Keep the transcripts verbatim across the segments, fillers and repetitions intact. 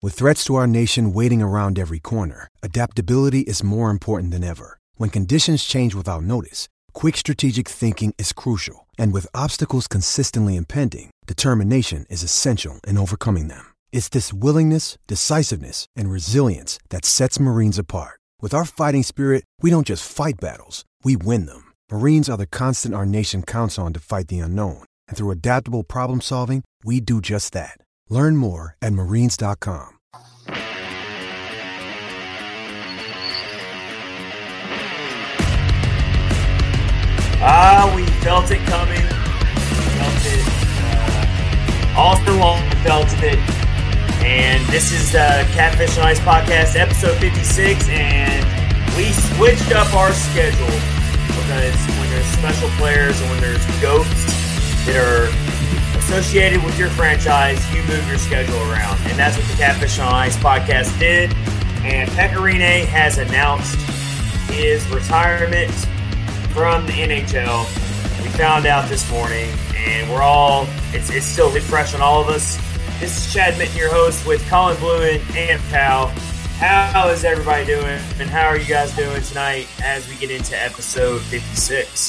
With threats to our nation waiting around every corner, adaptability is more important than ever. When conditions change without notice, quick strategic thinking is crucial. And with obstacles consistently impending, determination is essential in overcoming them. It's this willingness, decisiveness, and resilience that sets Marines apart. With our fighting spirit, we don't just fight battles, we win them. Marines are the constant our nation counts on to fight the unknown. And through adaptable problem solving, we do just that. Learn more at marines dot com. Ah, we felt it coming. We felt it uh, all so long. We felt it. And this is the Catfish and Ice Podcast, episode fifty-six. And we switched up our schedule because when there's special players and when there's ghosts that are associated with your franchise, you move your schedule around. And that's what the Catfish and Ice Podcast did. And Pekka Rinne has announced his retirement from the N H L. We found out this morning, and we're all, it's, it's still fresh on all of us. This is Chad Mitten, your host, with Colin Bluen and Pal. How is everybody doing, and how are you guys doing tonight as we get into episode fifty-six?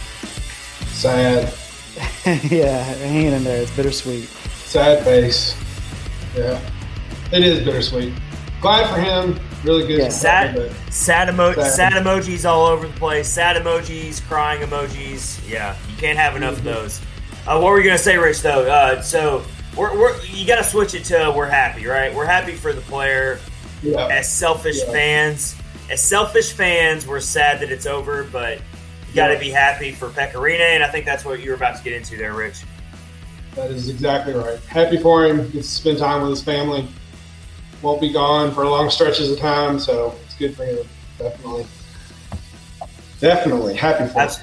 Sad. Yeah, hanging in there. It's bittersweet. Sad face. Yeah, it is bittersweet. Glad for him. Really good. Yeah. Sad, sad, emo- sad. sad emojis all over the place. Sad emojis, crying emojis. Yeah, you can't have enough of those. Uh, what were you gonna say, Rich? Though, uh, so we're, we're you got to switch it to we're happy, right? We're happy for the player. Yeah. As selfish Yeah. fans, as selfish fans, we're sad that it's over, but you got to Yeah. be happy for Pekka Rinne, and I think that's what you were about to get into there, Rich. That is exactly right. Happy for him. Gets to spend time with his family. Won't be gone for long stretches of time, so it's good for him. Definitely. Definitely. Happy for him.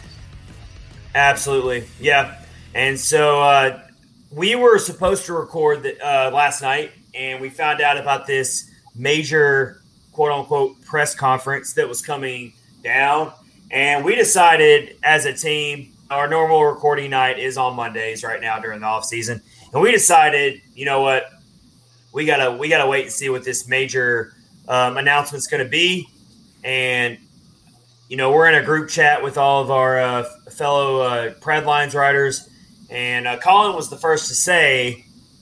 Absolutely, yeah. And so uh, we were supposed to record the, uh, last night, and we found out about this major quote-unquote press conference that was coming down. And we decided as a team, our normal recording night is on Mondays right now during the off season. And we decided, you know what, we gotta we gotta wait and see what this major um, announcement's going to be. And you know, we're in a group chat with all of our uh, fellow uh, Pred Lines writers, and uh, Colin was the first to say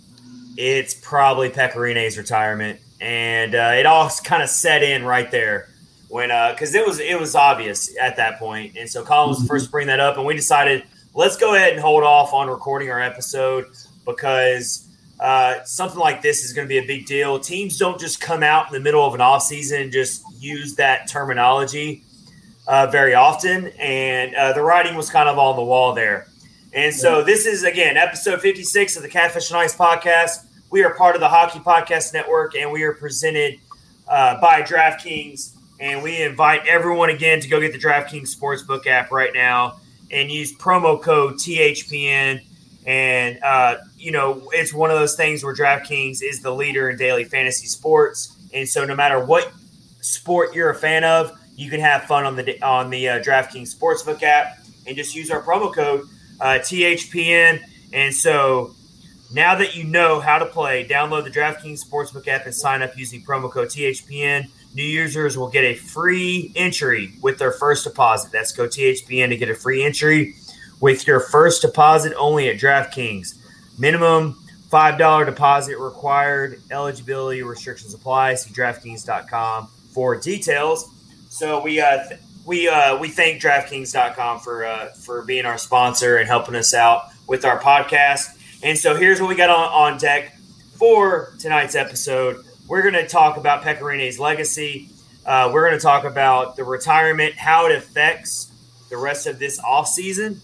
it's probably Pekka Rinne's retirement, and uh, it all kind of set in right there. When, because uh, it was it was obvious at that point, and so Colin was the first to bring that up, and we decided let's go ahead and hold off on recording our episode because uh, something like this is going to be a big deal. Teams don't just come out in the middle of an off season and just use that terminology uh, very often, and uh, the writing was kind of on the wall there. And so this is again episode fifty-six of the Catfish and Ice Podcast. We are part of the Hockey Podcast Network, and we are presented uh, by DraftKings. And we invite everyone again to go get the DraftKings Sportsbook app right now and use promo code T H P N. And, uh, you know, it's one of those things where DraftKings is the leader in daily fantasy sports. And so no matter what sport you're a fan of, you can have fun on the on the uh, DraftKings Sportsbook app and just use our promo code uh, T H P N. And so now that you know how to play, download the DraftKings Sportsbook app and sign up using promo code T H P N. New users will get a free entry with their first deposit. That's go T H P N to get a free entry with your first deposit only at DraftKings. Minimum five dollars deposit required. Eligibility restrictions apply. See DraftKings dot com for details. So we uh, th- we uh, we thank DraftKings dot com for uh, for being our sponsor and helping us out with our podcast. And so here's what we got on, on deck for tonight's episode. We're going to talk about Pekka Rinne's legacy. Uh, we're going to talk about the retirement, how it affects the rest of this offseason.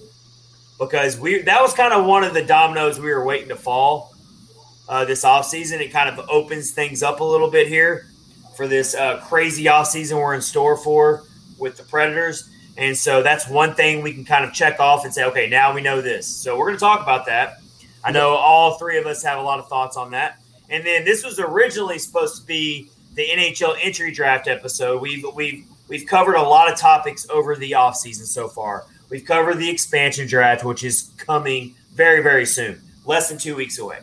Because we that was kind of one of the dominoes we were waiting to fall uh, this offseason. It kind of opens things up a little bit here for this uh, crazy offseason we're in store for with the Predators. And so that's one thing we can kind of check off and say, okay, now we know this. So we're going to talk about that. I know all three of us have a lot of thoughts on that. And then this was originally supposed to be the N H L entry draft episode. We've we've we've covered a lot of topics over the offseason so far. We've covered the expansion draft, which is coming very, very soon, less than two weeks away.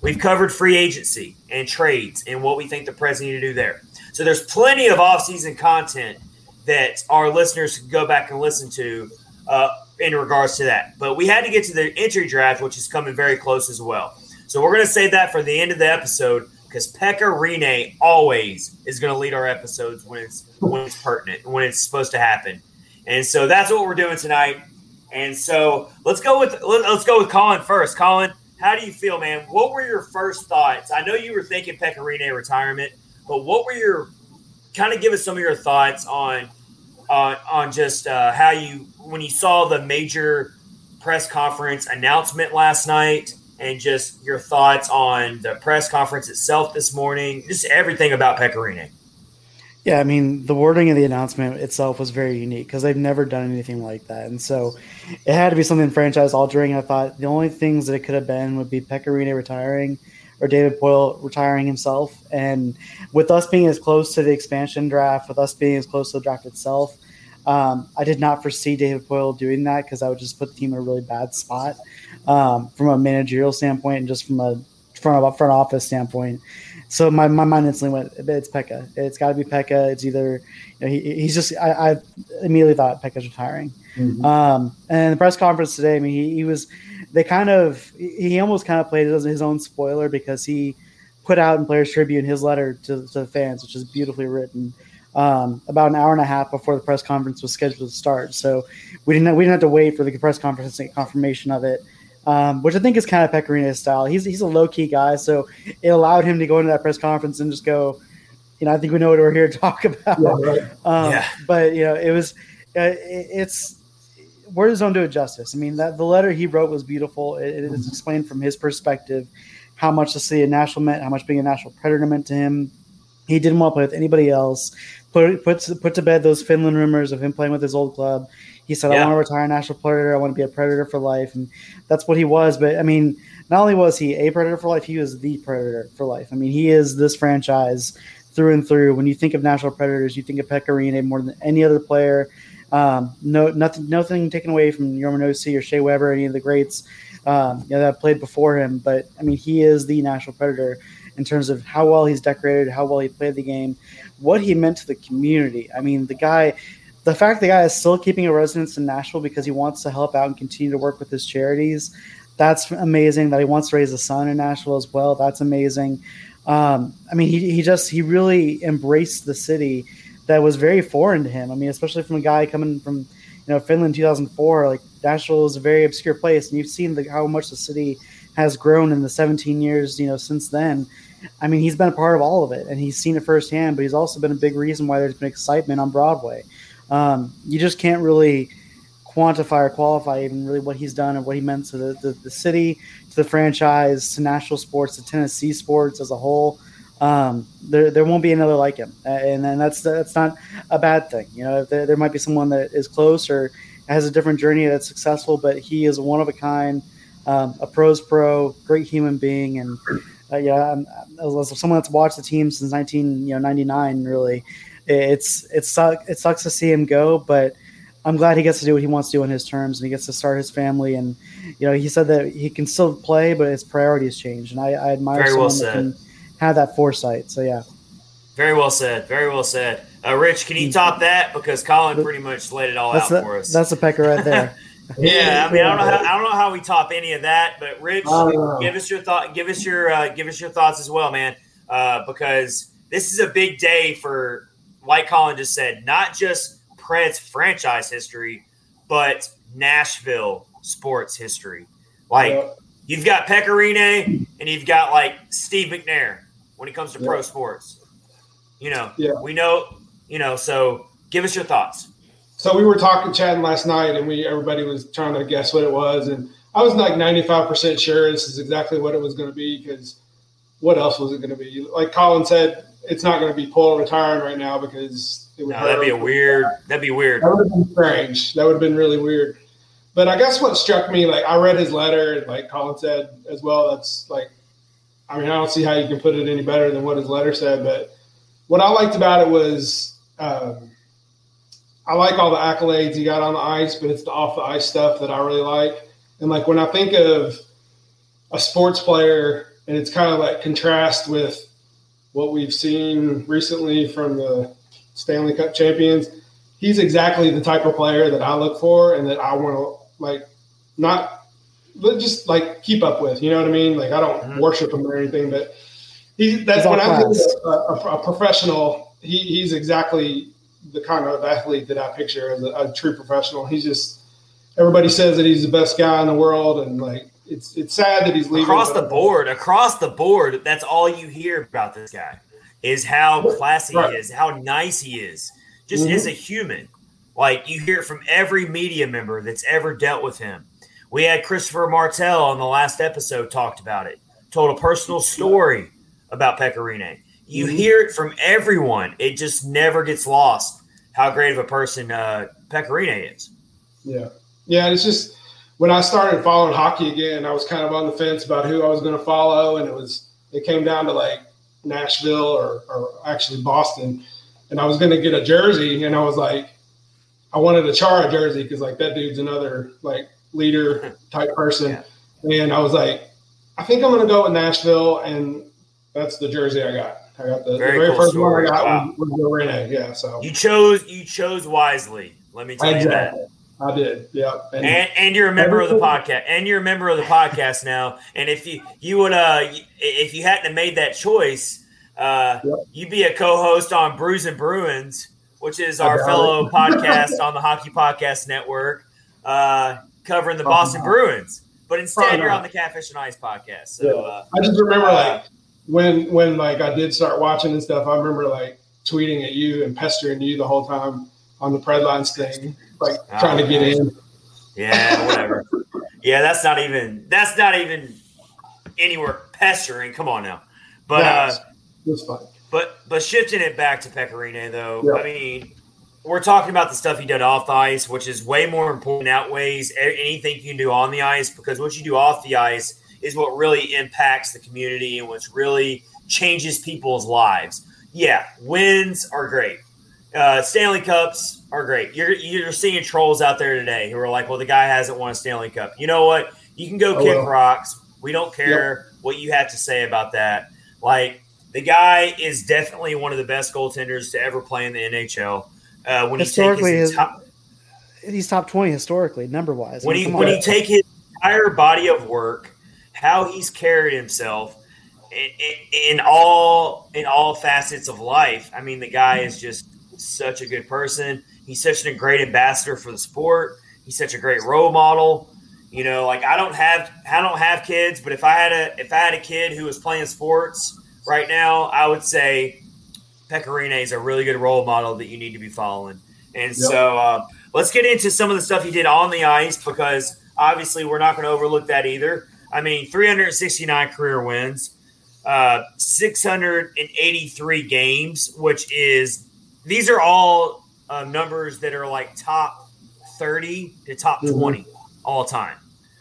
We've covered free agency and trades and what we think the Preds need to do there. So there's plenty of off-season content that our listeners can go back and listen to uh, in regards to that. But we had to get to the entry draft, which is coming very close as well. So we're going to save that for the end of the episode because Pekka Rinne always is going to lead our episodes when it's when it's pertinent, when it's supposed to happen. And so that's what we're doing tonight. And so let's go with let's go with Colin first. Colin, how do you feel, man? What were your first thoughts? I know you were thinking Pekka Rinne retirement, but what were your kind of give us some of your thoughts on on on just uh, how you when you saw the major press conference announcement last night, and just your thoughts on the press conference itself this morning, just everything about Pekka Rinne. Yeah, I mean, the wording of the announcement itself was very unique because they've never done anything like that. And so it had to be something franchise altering. I thought the only things that it could have been would be Pekka Rinne retiring or David Poile retiring himself. And with us being as close to the expansion draft, with us being as close to the draft itself, um, I did not foresee David Poile doing that because I would just put the team in a really bad spot um, from a managerial standpoint and just from a front of front office standpoint. So my, my mind instantly went, it's Pekka. It's got to be Pekka. It's either you know, he, he's just I, I immediately thought Pekka's retiring. Mm-hmm. Um, and the press conference today, I mean, he, he was they kind of he almost kind of played it as his own spoiler because he put out in Players Tribune his letter to, to the fans, which is beautifully written, um, about an hour and a half before the press conference was scheduled to start. So we didn't we didn't have to wait for the press conference to get confirmation of it. Um, which I think is kind of Pekka Rinne's style. He's he's a low-key guy, so it allowed him to go into that press conference and just go, you know, I think we know what we're here to talk about. Yeah, right. um, yeah. But, you know, it was uh, – it, it's – words don't do it justice. I mean, that the letter he wrote was beautiful. It, it is explained from his perspective how much the city of Nashville meant, how much being a Nashville Predator meant to him. He didn't want to play with anybody else. Put, put, put to bed those Finland rumors of him playing with his old club. He said, yeah. I want to retire a Nashville Predator. I want to be a Predator for life. And that's what he was. But, I mean, not only was he a Predator for life, he was the Predator for life. I mean, he is this franchise through and through. When you think of Nashville Predators, you think of Pekka Rinne more than any other player. Um, no, nothing nothing taken away from Jorma Nossi or Shea Weber, any of the greats um, you know, that played before him. But, I mean, he is the Nashville Predator in terms of how well he's decorated, how well he played the game, what he meant to the community. I mean, the guy – the fact the guy is still keeping a residence in Nashville because he wants to help out and continue to work with his charities, that's amazing. That he wants to raise a son in Nashville as well, that's amazing. Um, I mean, he he just he really embraced the city that was very foreign to him. I mean, especially from a guy coming from you know Finland two thousand four, like Nashville is a very obscure place, and you've seen the, how much the city has grown in the seventeen years you know since then. I mean, he's been a part of all of it, and he's seen it firsthand. But he's also been a big reason why there's been excitement on Broadway. Um, you just can't really quantify or qualify even really what he's done and what he meant to the, the, the city, to the franchise, to Nashville sports, to Tennessee sports as a whole. Um, there there won't be another like him, and then that's that's not a bad thing. You know, there, there might be someone that is close or has a different journey that's successful, but he is one of a kind, um, a pro's pro, great human being, and uh, yeah, I'm, as someone that's watched the team since nineteen ninety-nine, really. It's it sucks it sucks to see him go, but I'm glad he gets to do what he wants to do on his terms, and he gets to start his family. And you know, he said that he can still play, but his priorities change. And I, I admire Very someone well that can have that foresight. So yeah, very well said. Very well said. Uh, Rich, can you top that? Because Colin pretty much laid it all that's out the, for us. That's a Pekka right there. Yeah, I mean, I don't know how I don't know how we top any of that, but Rich, give us your thought. Give us your uh, give us your thoughts as well, man. Uh, because this is a big day for. Like Colin just said, not just Preds franchise history, but Nashville sports history. Like, yeah. You've got Pekka Rinne and you've got, like, Steve McNair when it comes to yeah. pro sports. You know, yeah. we know, you know, so give us your thoughts. So we were talking, chatting last night, and we everybody was trying to guess what it was. And I was like ninety-five percent sure this is exactly what it was going to be because what else was it going to be? Like Colin said, it's not going to be Poile retiring right now because it would no, that'd be a weird. That'd be weird. That would have been strange. That would have been really weird. But I guess what struck me, like I read his letter, like Colin said as well. That's like, I mean, I don't see how you can put it any better than what his letter said. But what I liked about it was, um, I like all the accolades he got on the ice, but it's the off the ice stuff that I really like. And like when I think of a sports player and it's kind of like contrast with what we've seen recently from the Stanley Cup champions. He's exactly the type of player that I look for and that I want to like not just like keep up with. You know what I mean? Like I don't mm-hmm. worship him or anything, but he that's he's when I think a, a, a professional. He, he's exactly the kind of athlete that I picture as a, a true professional. He's just everybody says that he's the best guy in the world, and like it's it's sad that he's leaving. Across the board, across the board, that's all you hear about this guy is how classy right. he is, how nice he is. Just mm-hmm. as a human, like you hear it from every media member that's ever dealt with him. We had Christopher Martel on the last episode talked about it, told a personal story about Pekka Rinne. You mm-hmm. hear it from everyone. It just never gets lost how great of a person uh, Pekka Rinne is. Yeah. Yeah, it's just when I started following hockey again, I was kind of on the fence about who I was going to follow, and it was it came down to like Nashville or, or actually Boston. And I was going to get a jersey, and I was like, I wanted a Chara jersey because, like, that dude's another, like, leader type person. Yeah. And I was like, I think I'm going to go with Nashville, and that's the jersey I got. I got the very, the very cool first story. one I got wow. was, was Rinne. Yeah, so you chose you chose wisely. Let me tell exactly. you that. I did, yeah. And, and, and you're a member of the podcast, and you're a member of the podcast now. And if you you would uh if you hadn't have made that choice. Uh, yep. You'd be a co-host on Brews and Bruins, which is our fellow podcast on the Hockey Podcast Network, uh, covering the Probably Boston not. Bruins. But instead, Probably you're not. on the Catfish and Ice podcast. So yeah. uh, I just remember, uh, like when when like I did start watching and stuff. I remember like tweeting at you and pestering you the whole time on the Predlines thing, like oh, trying to get in. Yeah, whatever. yeah, that's not even that's not even anywhere pestering. Come on now, but. Yeah, uh, It's fine. But but shifting it back to Pekka Rinne, though, yeah. I mean, we're talking about the stuff he did off the ice, which is way more important, outweighs anything you can do on the ice, because what you do off the ice is what really impacts the community and what really changes people's lives. Yeah, wins are great. Uh, Stanley Cups are great. You're you're seeing trolls out there today who are like, well, the guy hasn't won a Stanley Cup. You know what? You can go oh, kick well. rocks. We don't care yep. what you have to say about that. Like, the guy is definitely one of the best goaltenders to ever play in the N H L. Uh, when historically, you take his his, top, he's top twenty historically, number wise. When, I mean, he, when you take his entire body of work, how he's carried himself in, in, in all in all facets of life, I mean, the guy is just such a good person. He's such a great ambassador for the sport. He's such a great role model. You know, like I don't have I don't have kids, but if I had a if I had a kid who was playing sports right now, I would say Pekka Rinne is a really good role model that you need to be following. And yep. so uh, let's get into some of the stuff he did on the ice, because obviously we're not going to overlook that either. I mean, three hundred sixty-nine career wins, uh, six hundred eighty-three games, which is – these are all uh, numbers that are like top thirty to top mm-hmm. twenty all time.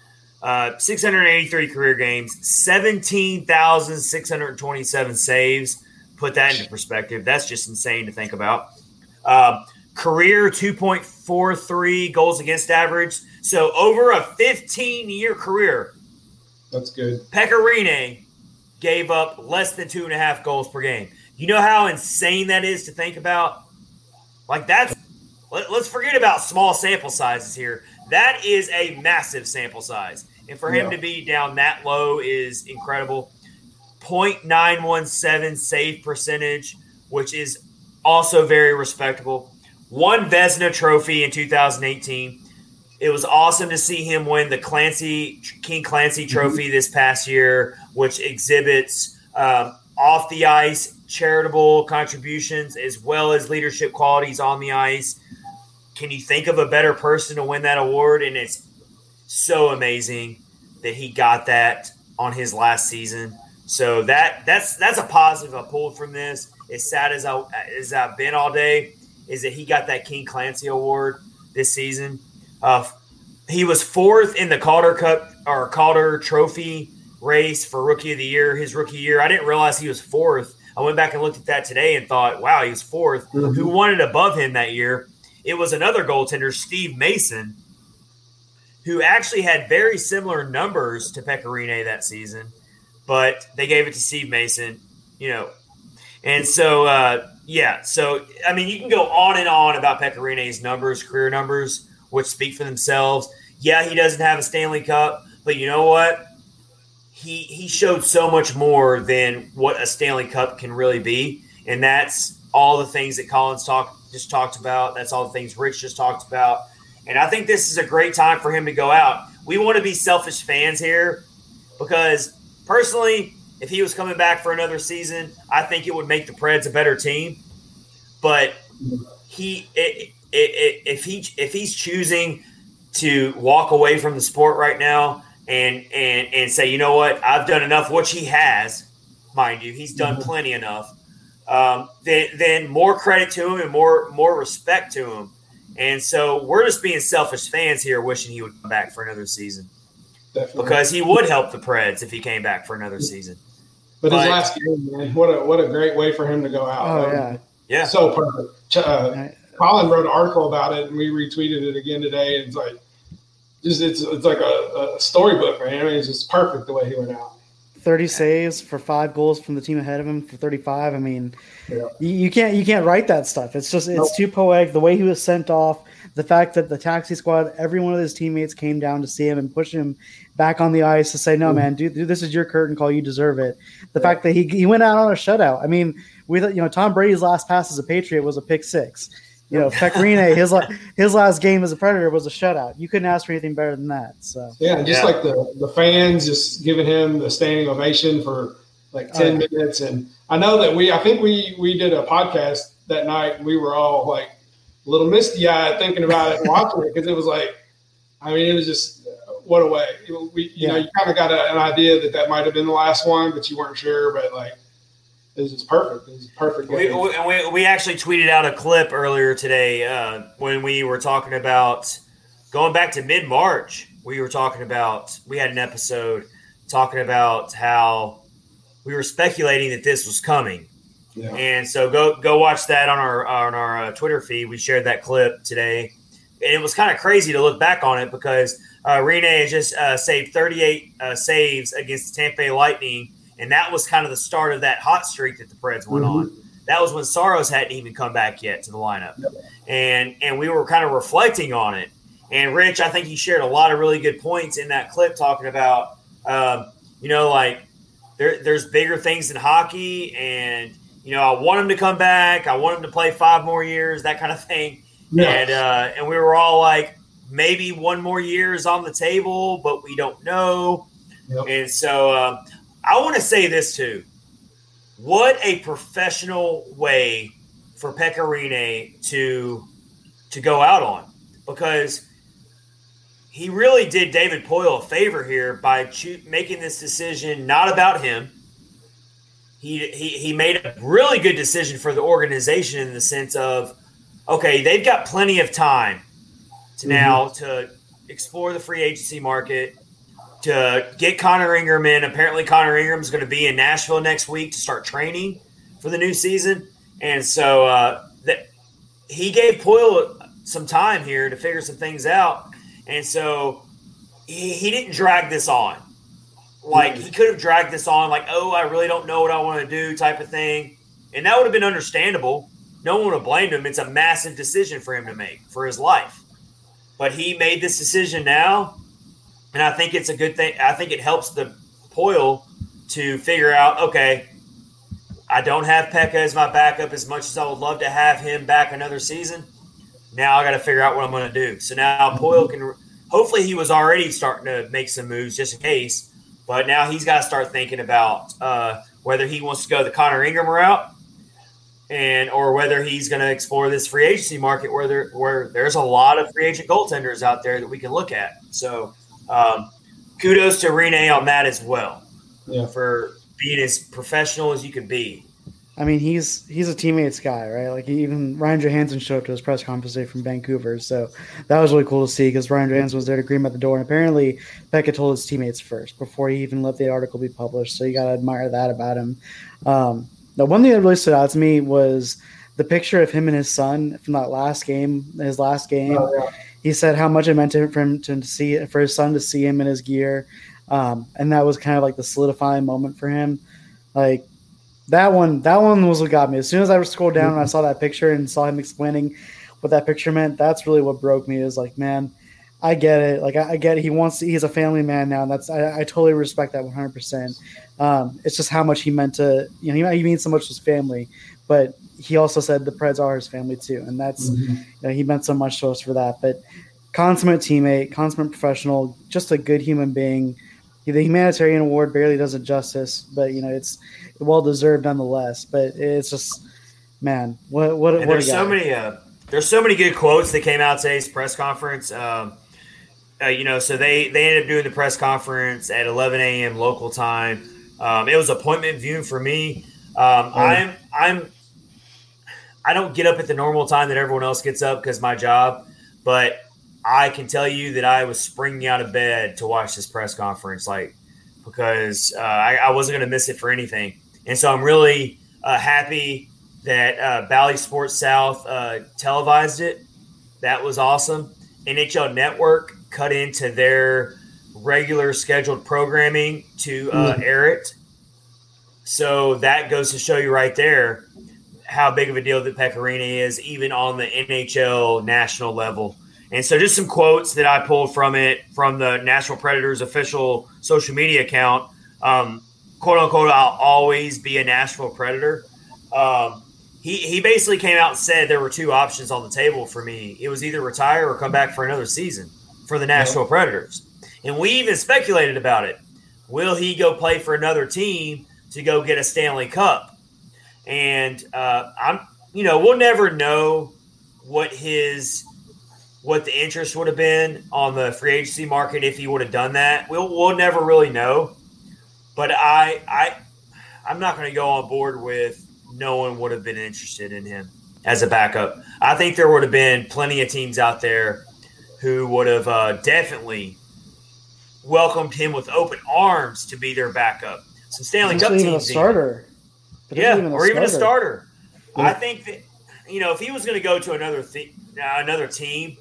Uh, six hundred eighty-three career games, seventeen thousand six hundred twenty-seven saves. Put that into perspective. That's just insane to think about. Uh, career two point four three goals against average. So over a fifteen-year career, that's good. Pekka Rinne gave up less than two and a half goals per game. You know how insane that is to think about? Like that's let, let's forget about small sample sizes here. That is a massive sample size. And for him yeah. to be down that low is incredible. point nine one seven save percentage, which is also very respectable. Won Vezina Trophy in two thousand eighteen. It was awesome to see him win the Clancy King Clancy Trophy mm-hmm. this past year, which exhibits um, off the ice charitable contributions as well as leadership qualities on the ice. Can you think of a better person to win that award? And it's so amazing that he got that on his last season. So that that's that's a positive I pulled from this. As sad as I as I've been all day, is that he got that King Clancy Award this season. Uh, he was fourth in the Calder Cup or Calder Trophy race for Rookie of the Year. His rookie year, I didn't realize he was fourth. I went back and looked at that today and thought, wow, he was fourth. Mm-hmm. Who won it above him that year? It was another goaltender, Steve Mason, who actually had very similar numbers to Pekka Rinne that season. but they gave it to Steve Mason, you know. And so, uh, yeah, so, I mean, you can go on and on about Pekka Rinne's numbers, career numbers, which speak for themselves. Yeah, he doesn't have a Stanley Cup, but you know what? He he showed so much more than what a Stanley Cup can really be, and that's all the things that Collins talk, just talked about. That's all the things Rich just talked about. And I think this is a great time for him to go out. We want to be selfish fans here because, personally, if he was coming back for another season, I think it would make the Preds a better team. But he it, it, it, if he if he's choosing to walk away from the sport right now and and and say, you know what, I've done enough, which he has, mind you, he's done plenty enough, um, then, then more credit to him and more more respect to him. And so we're just being selfish fans here wishing he would come back for another season. Definitely. Because he would help the Preds if he came back for another season. But, but his last game, man, what a what a great way for him to go out. Oh, um, yeah. Yeah. So perfect. Uh, Colin wrote an article about it, and we retweeted it again today. And it's like, just it's it's like a, a storybook, man. I mean, it's just perfect the way he went out. thirty saves for five goals from the team ahead of him for thirty-five. I mean, yeah. you, you can't you can't write that stuff. It's just it's nope. too poetic. The way he was sent off, the fact that the taxi squad, every one of his teammates came down to see him and push him back on the ice to say, no, mm-hmm. man, dude, dude, this is your curtain call. You deserve it. The yeah. fact that he he went out on a shutout. I mean, we you know Tom Brady's last pass as a Patriot was a pick six. You know, Pekka Rinne, his his last game as a Predator was a shutout. You couldn't ask for anything better than that. So yeah, just yeah. like the, the fans just giving him the standing ovation for like ten oh, yeah. minutes. And I know that we, I think we we did a podcast that night. And we were all like a little misty eyed thinking about it and watching it because it was like, I mean, it was just what a way. We, you yeah. know, you kind of got a, an idea that that might have been the last one, but you weren't sure. But like. This is perfect. This is perfect. We, we, we actually tweeted out a clip earlier today uh, when we were talking about going back to mid-March. We were talking about – we had an episode talking about how we were speculating that this was coming. Yeah. And so go go watch that on our on our uh, Twitter feed. We shared that clip today. And it was kind of crazy to look back on it because uh, Rinne has just uh, saved thirty-eight uh, saves against the Tampa Bay Lightning. And that was kind of the start of that hot streak that the Preds went mm-hmm. on. That was when Saros hadn't even come back yet to the lineup. Yep. And and we were kind of reflecting on it. And Rich, I think he shared a lot of really good points in that clip talking about, um, you know, like there, there's bigger things than hockey. And, you know, I want him to come back. I want him to play five more years, that kind of thing. Yeah. And, uh, and we were all like, maybe one more year is on the table, but we don't know. Yep. And so um, – I want to say this too. What a professional way for Pekka Rinne to to go out on, because he really did David Poile a favor here by cho- making this decision not about him. He, he he made a really good decision for the organization in the sense of, okay, they've got plenty of time to mm-hmm. now to explore the free agency market, to get Connor Ingram in. Apparently Connor Ingram is going to be in Nashville next week to start training for the new season. And so uh, that he gave Poile some time here to figure some things out. And so he, he didn't drag this on. Like he could have dragged this on like, oh, I really don't know what I want to do type of thing. And that would have been understandable. No one would have blamed him. It's a massive decision for him to make for his life. But he made this decision now. And I think it's a good thing. I think it helps the Poile to figure out, okay, I don't have Pekka as my backup as much as I would love to have him back another season. Now I got to figure out what I'm going to do. So now Poile can – hopefully he was already starting to make some moves just in case. But now he's got to start thinking about uh, whether he wants to go the Connor Ingram route and or whether he's going to explore this free agency market where there where there's a lot of free agent goaltenders out there that we can look at. So – Um, kudos to Rinne on that as well, yeah. for being as professional as you can be. I mean, he's he's a teammates guy, right? Like even Ryan Johansson showed up to his press conference today from Vancouver, so that was really cool to see because Ryan Johansson was there to greet him at the door, and apparently Pekka told his teammates first before he even let the article be published. So you got to admire that about him. Um, the one thing that really stood out to me was the picture of him and his son from that last game, his last game. Oh, yeah. He said how much it meant to him for him to see for his son to see him in his gear. Um, and that was kind of like the solidifying moment for him. Like that one, that one was what got me. As soon as I scrolled down and I saw that picture and saw him explaining what that picture meant, that's really what broke me. Is like, man, I get it. Like I, I get it. He wants to, he's a family man now. And that's, I, I totally respect that one hundred percent. Um, it's just how much he meant to, you know, he, he means so much to his family, but he also said the Preds are his family too. And that's, mm-hmm. you know, he meant so much to us for that, but consummate teammate, consummate professional, just a good human being. The humanitarian award barely does it justice, but you know, it's well-deserved nonetheless, but it's just, man, what, what, what there's a guy. so many, uh, there's so many good quotes that came out today's press conference. Um, uh, you know, so they, they ended up doing the press conference at eleven a.m. local time. Um, it was appointment viewing for me. Um, oh. I'm, I'm, I don't get up at the normal time that everyone else gets up because my job, but I can tell you that I was springing out of bed to watch this press conference, like, because uh, I, I wasn't going to miss it for anything. And so I'm really uh, happy that uh, Bally Sports South uh, televised it. That was awesome. N H L Network cut into their regular scheduled programming to uh, air it. So that goes to show you right there how big of a deal that Pekka Rinne is, even on the N H L national level. And so just some quotes that I pulled from it, from the Nashville Predators official social media account. Um, quote, unquote, I'll always be a Nashville Predator. Um, he, he basically came out and said there were two options on the table for me. It was either retire or come back for another season for the Nashville yeah. Predators. And we even speculated about it. Will he go play for another team to go get a Stanley Cup? And uh, I'm, you know, we'll never know what his – what the interest would have been on the free agency market if he would have done that. We'll we'll never really know. But I I I'm not going to go on board with no one would have been interested in him as a backup. I think there would have been plenty of teams out there who would have uh, definitely welcomed him with open arms to be their backup. Some Stanley Cup teams, even a starter. Yeah, even or even a starter. Yeah. I think that, you know, if he was going to go to another th- another team,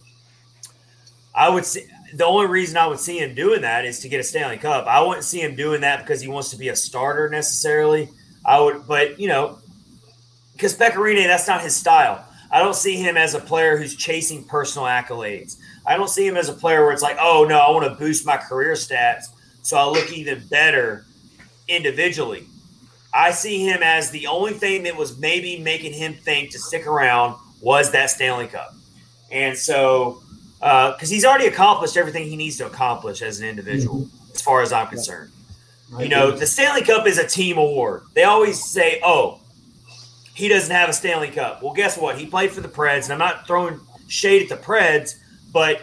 I would see the only reason I would see him doing that is to get a Stanley Cup. I wouldn't see him doing that because he wants to be a starter necessarily. I would, but you know, because Pekka Rinne, that's not his style. I don't see him as a player who's chasing personal accolades. I don't see him as a player where it's like, oh no, I want to boost my career stats so I look even better individually. I see him as the only thing that was maybe making him think to stick around was that Stanley Cup. And so, because uh, he's already accomplished everything he needs to accomplish as an individual, mm-hmm. as far as I'm concerned. You know, the Stanley Cup is a team award. They always say, oh, he doesn't have a Stanley Cup. Well, guess what? He played for the Preds, and I'm not throwing shade at the Preds, but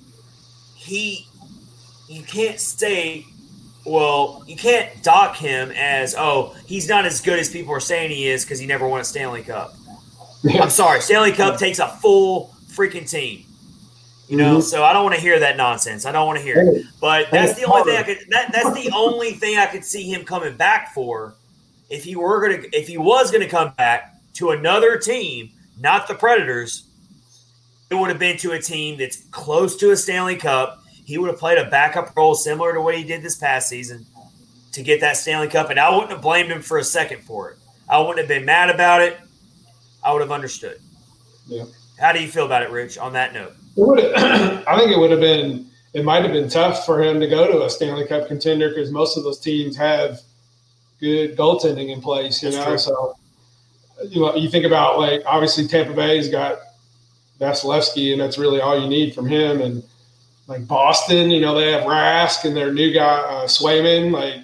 he, you can't say, well, you can't dock him as, oh, he's not as good as people are saying he is because he never won a Stanley Cup. I'm sorry. Stanley Cup takes a full freaking team. You know, mm-hmm. so I don't want to hear that nonsense. I don't want to hear it. But that's the only thing I could that, that's the only thing I could see him coming back for. If he were gonna if he was gonna come back to another team, not the Predators, it would have been to a team that's close to a Stanley Cup. He would have played a backup role similar to what he did this past season to get that Stanley Cup, and I wouldn't have blamed him for a second for it. I wouldn't have been mad about it. I would have understood. Yeah. How do you feel about it, Rich, on that note? It would have, I think it would have been – it might have been tough for him to go to a Stanley Cup contender because most of those teams have good goaltending in place, you That's know. True. So, you know, you think about, like, obviously Tampa Bay's got Vasilevsky, and that's really all you need from him. And, like, Boston, you know, they have Rask and their new guy, uh, Swayman. Like,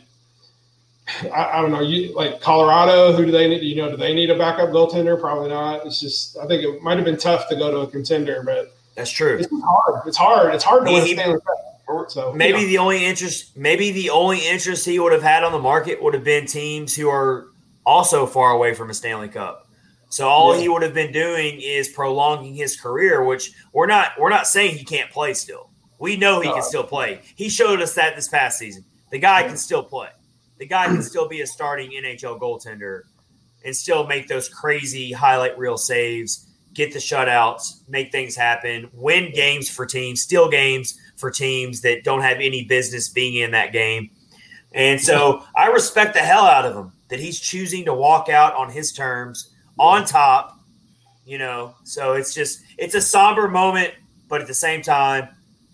I, I don't know. You like Colorado, who do they need? You know, do they need a backup goaltender? Probably not. It's just – I think it might have been tough to go to a contender, but – That's true. It's hard. It's hard. It's hard to win a Stanley Cup. So maybe you know. the only interest, maybe the only interest he would have had on the market would have been teams who are also far away from a Stanley Cup. So all yeah. he would have been doing is prolonging his career, which we're not. We're not saying he can't play still. We know he uh, can still play. He showed us that this past season. The guy can still play. The guy can still be a starting N H L goaltender and still make those crazy highlight reel saves. get the shutouts, make things happen, win games for teams, steal games for teams that don't have any business being in that game. And so I respect the hell out of him that he's choosing to walk out on his terms on top, you know. So it's just it's a somber moment, but at the same time,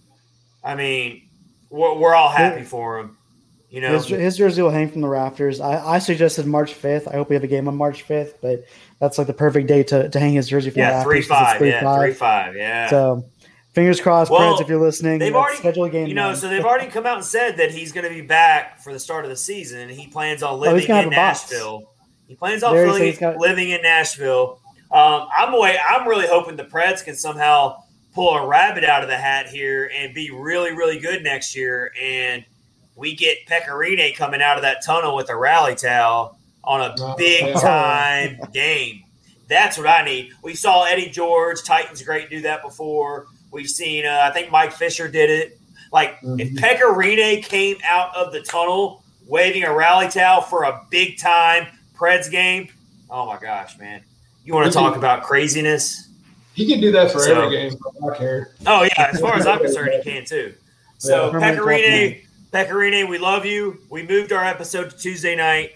I mean, we're, we're all happy for him. You know, his, his jersey will hang from the rafters. I, I suggested March fifth. I hope we have a game on March fifth, but that's like the perfect day to, to hang his jersey from yeah, the rafters. Three five, three, yeah, five. three five, yeah. So fingers crossed, well, Preds, if you're listening. They've already schedule a game. You know, now. so they've already come out and said that he's going to be back for the start of the season, and he plans on oh, living in Nashville. Box. He plans on Larry living, got- living in Nashville. Um, I'm away. I'm really hoping the Preds can somehow pull a rabbit out of the hat here and be really, really good next year. And we get Pecorine coming out of that tunnel with a rally towel on a Oh, big-time game. That's what I need. We saw Eddie George, Titans great, do that before. We've seen, uh, I think Mike Fisher did it. Like, mm-hmm. if Pecorine came out of the tunnel waving a rally towel for a big-time Preds game, oh, my gosh, man. You want to talk can, about craziness? He can do that for so, every game. I don't care. Oh, yeah. As far as I'm concerned, he can, too. So, yeah, Pecorine, Pecorine, we love you. We moved our episode to Tuesday night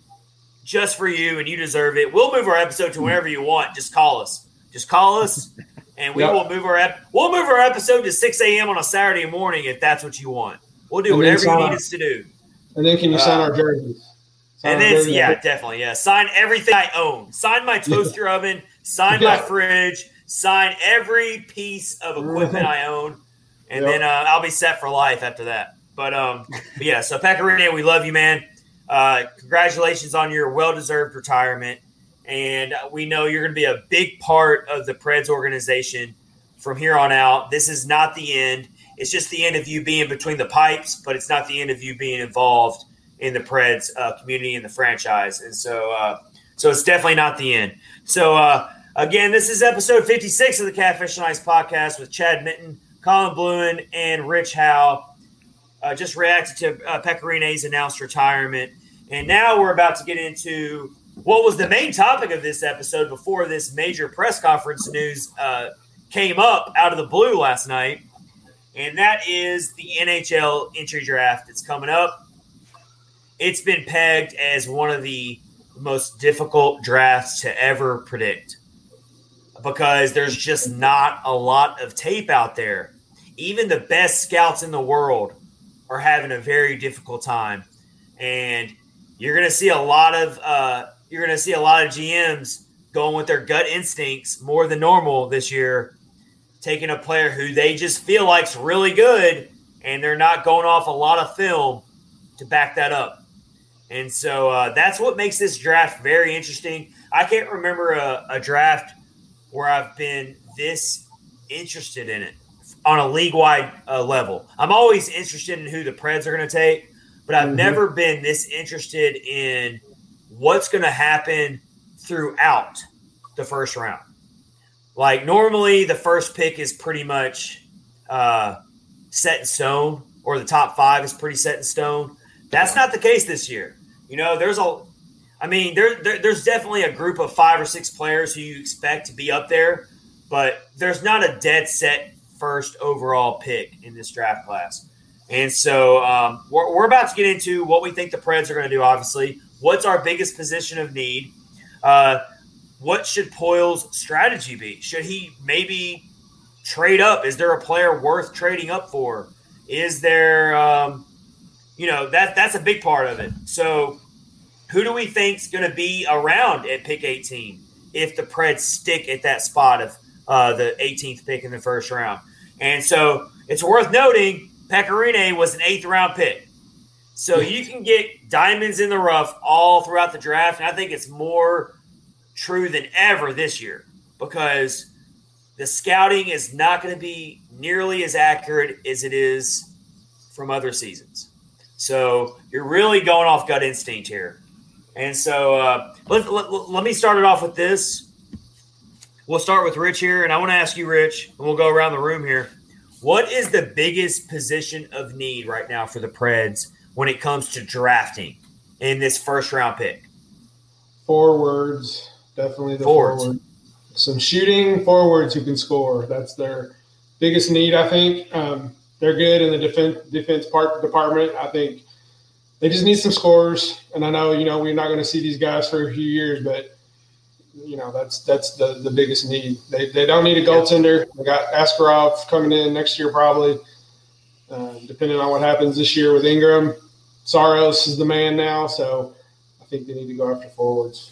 just for you, and you deserve it. We'll move our episode to whenever you want. Just call us. Just call us, and we yep. will move our ep- we'll move our episode to six a.m. on a Saturday morning if that's what you want. We'll do and whatever you need us to do. And then can you sign uh, our jerseys? Sign and then, yeah, definitely, yeah. Sign everything I own. Sign my toaster yeah. oven. Sign yeah. my fridge. Sign every piece of equipment I own. And yep. then uh, I'll be set for life after that. But, um, but yeah, so Pecorine, we love you, man. Uh, congratulations on your well-deserved retirement. And we know you're going to be a big part of the Preds organization from here on out. This is not the end. It's just the end of you being between the pipes, but it's not the end of you being involved in the Preds uh, community and the franchise. And so uh, so it's definitely not the end. So, uh, again, this is episode fifty-six of the Catfish and Ice podcast with Chad Minton, Colin Bluen, and Rich Howe. Uh, just reacted to uh, Pecorine's announced retirement. And now we're about to get into what was the main topic of this episode before this major press conference news uh, came up out of the blue last night. And that is the N H L entry draft that's coming up. It's been pegged as one of the most difficult drafts to ever predict because there's just not a lot of tape out there. Even the best scouts in the world are having a very difficult time. And you're going to see a lot of uh, you're going to see a lot of G Ms going with their gut instincts more than normal this year, taking a player who they just feel like's really good, and they're not going off a lot of film to back that up. And so uh, that's what makes this draft very interesting. I can't remember a, a draft where I've been this interested in it on a league-wide uh, level. I'm always interested in who the Preds are going to take, but I've mm-hmm. never been this interested in what's going to happen throughout the first round. Like, normally the first pick is pretty much uh, set in stone, or the top five is pretty set in stone. That's not the case this year. You know, there's a – I mean, there, there there's definitely a group of five or six players who you expect to be up there, but there's not a dead set first overall pick in this draft class. And so um, we're, we're about to get into what we think the Preds are going to do, obviously. What's our biggest position of need? Uh, what should Poyle's strategy be? Should he maybe trade up? Is there a player worth trading up for? Is there um, – you know, that that's a big part of it. So who do we think is going to be around at pick eighteen if the Preds stick at that spot of uh, the eighteenth pick in the first round? And so it's worth noting Pecorine was an eighth-round pick. So you can get diamonds in the rough all throughout the draft, and I think it's more true than ever this year because the scouting is not going to be nearly as accurate as it is from other seasons. So you're really going off gut instinct here. And so uh, let, let, let me start it off with this. We'll start with Rich here, and I want to ask you, Rich, and we'll go around the room here. What is the biggest position of need right now for the Preds when it comes to drafting in this first-round pick? Forwards. Definitely the forwards. forward. some shooting forwards who can score. That's their biggest need, I think. Um, they're good in the defense defense part department. I think they just need some scorers. And I know, you know, we're not going to see these guys for a few years, but you know, that's that's the, the biggest need. They they don't need a goaltender. They got Askarov coming in next year probably, uh, depending on what happens this year with Ingram. Saros is the man now, so I think they need to go after forwards.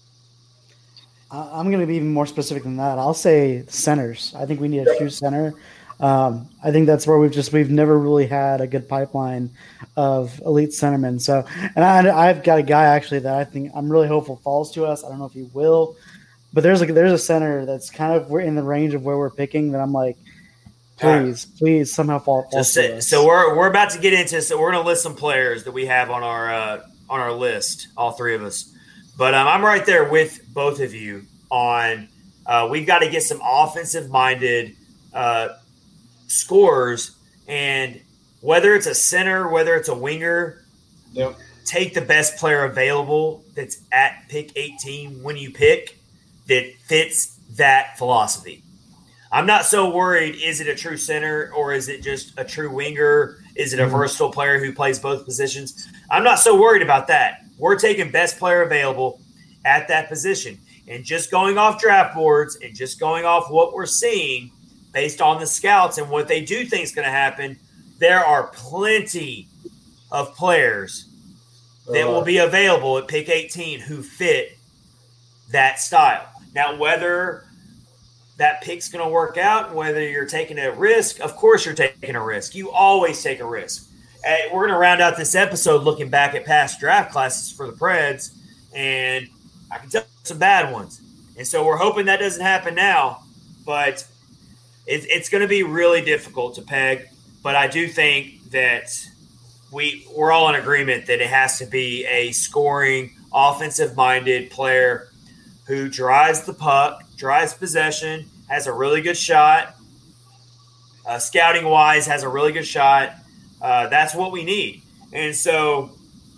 I'm going to be even more specific than that. I'll say centers. I think we need a true center. Um, I think that's where we've just we've never really had a good pipeline of elite centermen. So, and I, I've got a guy actually that I think I'm really hopeful falls to us. I don't know if he will, but there's like there's a center that's kind of we're in the range of where we're picking. That I'm like, please, please somehow fall. fall Just say, so we're we're about to get into. So we're going to list some players that we have on our uh, on our list, all three of us. But um, I'm right there with both of you on uh, we've got to get some offensive-minded uh, scorers, and whether it's a center, whether it's a winger, yep. take the best player available that's at pick eighteen when you pick that fits that philosophy. I'm not so worried, is it a true center or is it just a true winger? Is it a versatile player who plays both positions? I'm not so worried about that. We're taking best player available at that position. And just going off draft boards and just going off what we're seeing based on the scouts and what they do think is going to happen, there are plenty of players that will be available at pick eighteen who fit that style. Now, whether that pick's going to work out, whether you're taking a risk, of course you're taking a risk. You always take a risk. Hey, we're going to round out this episode looking back at past draft classes for the Preds, and I can tell you some bad ones. And so we're hoping that doesn't happen now, but it, it's going to be really difficult to peg. But I do think that we, we're all in agreement that it has to be a scoring, offensive-minded player who drives the puck, drives possession, has a really good shot, uh, scouting-wise has a really good shot. Uh, that's what we need. And so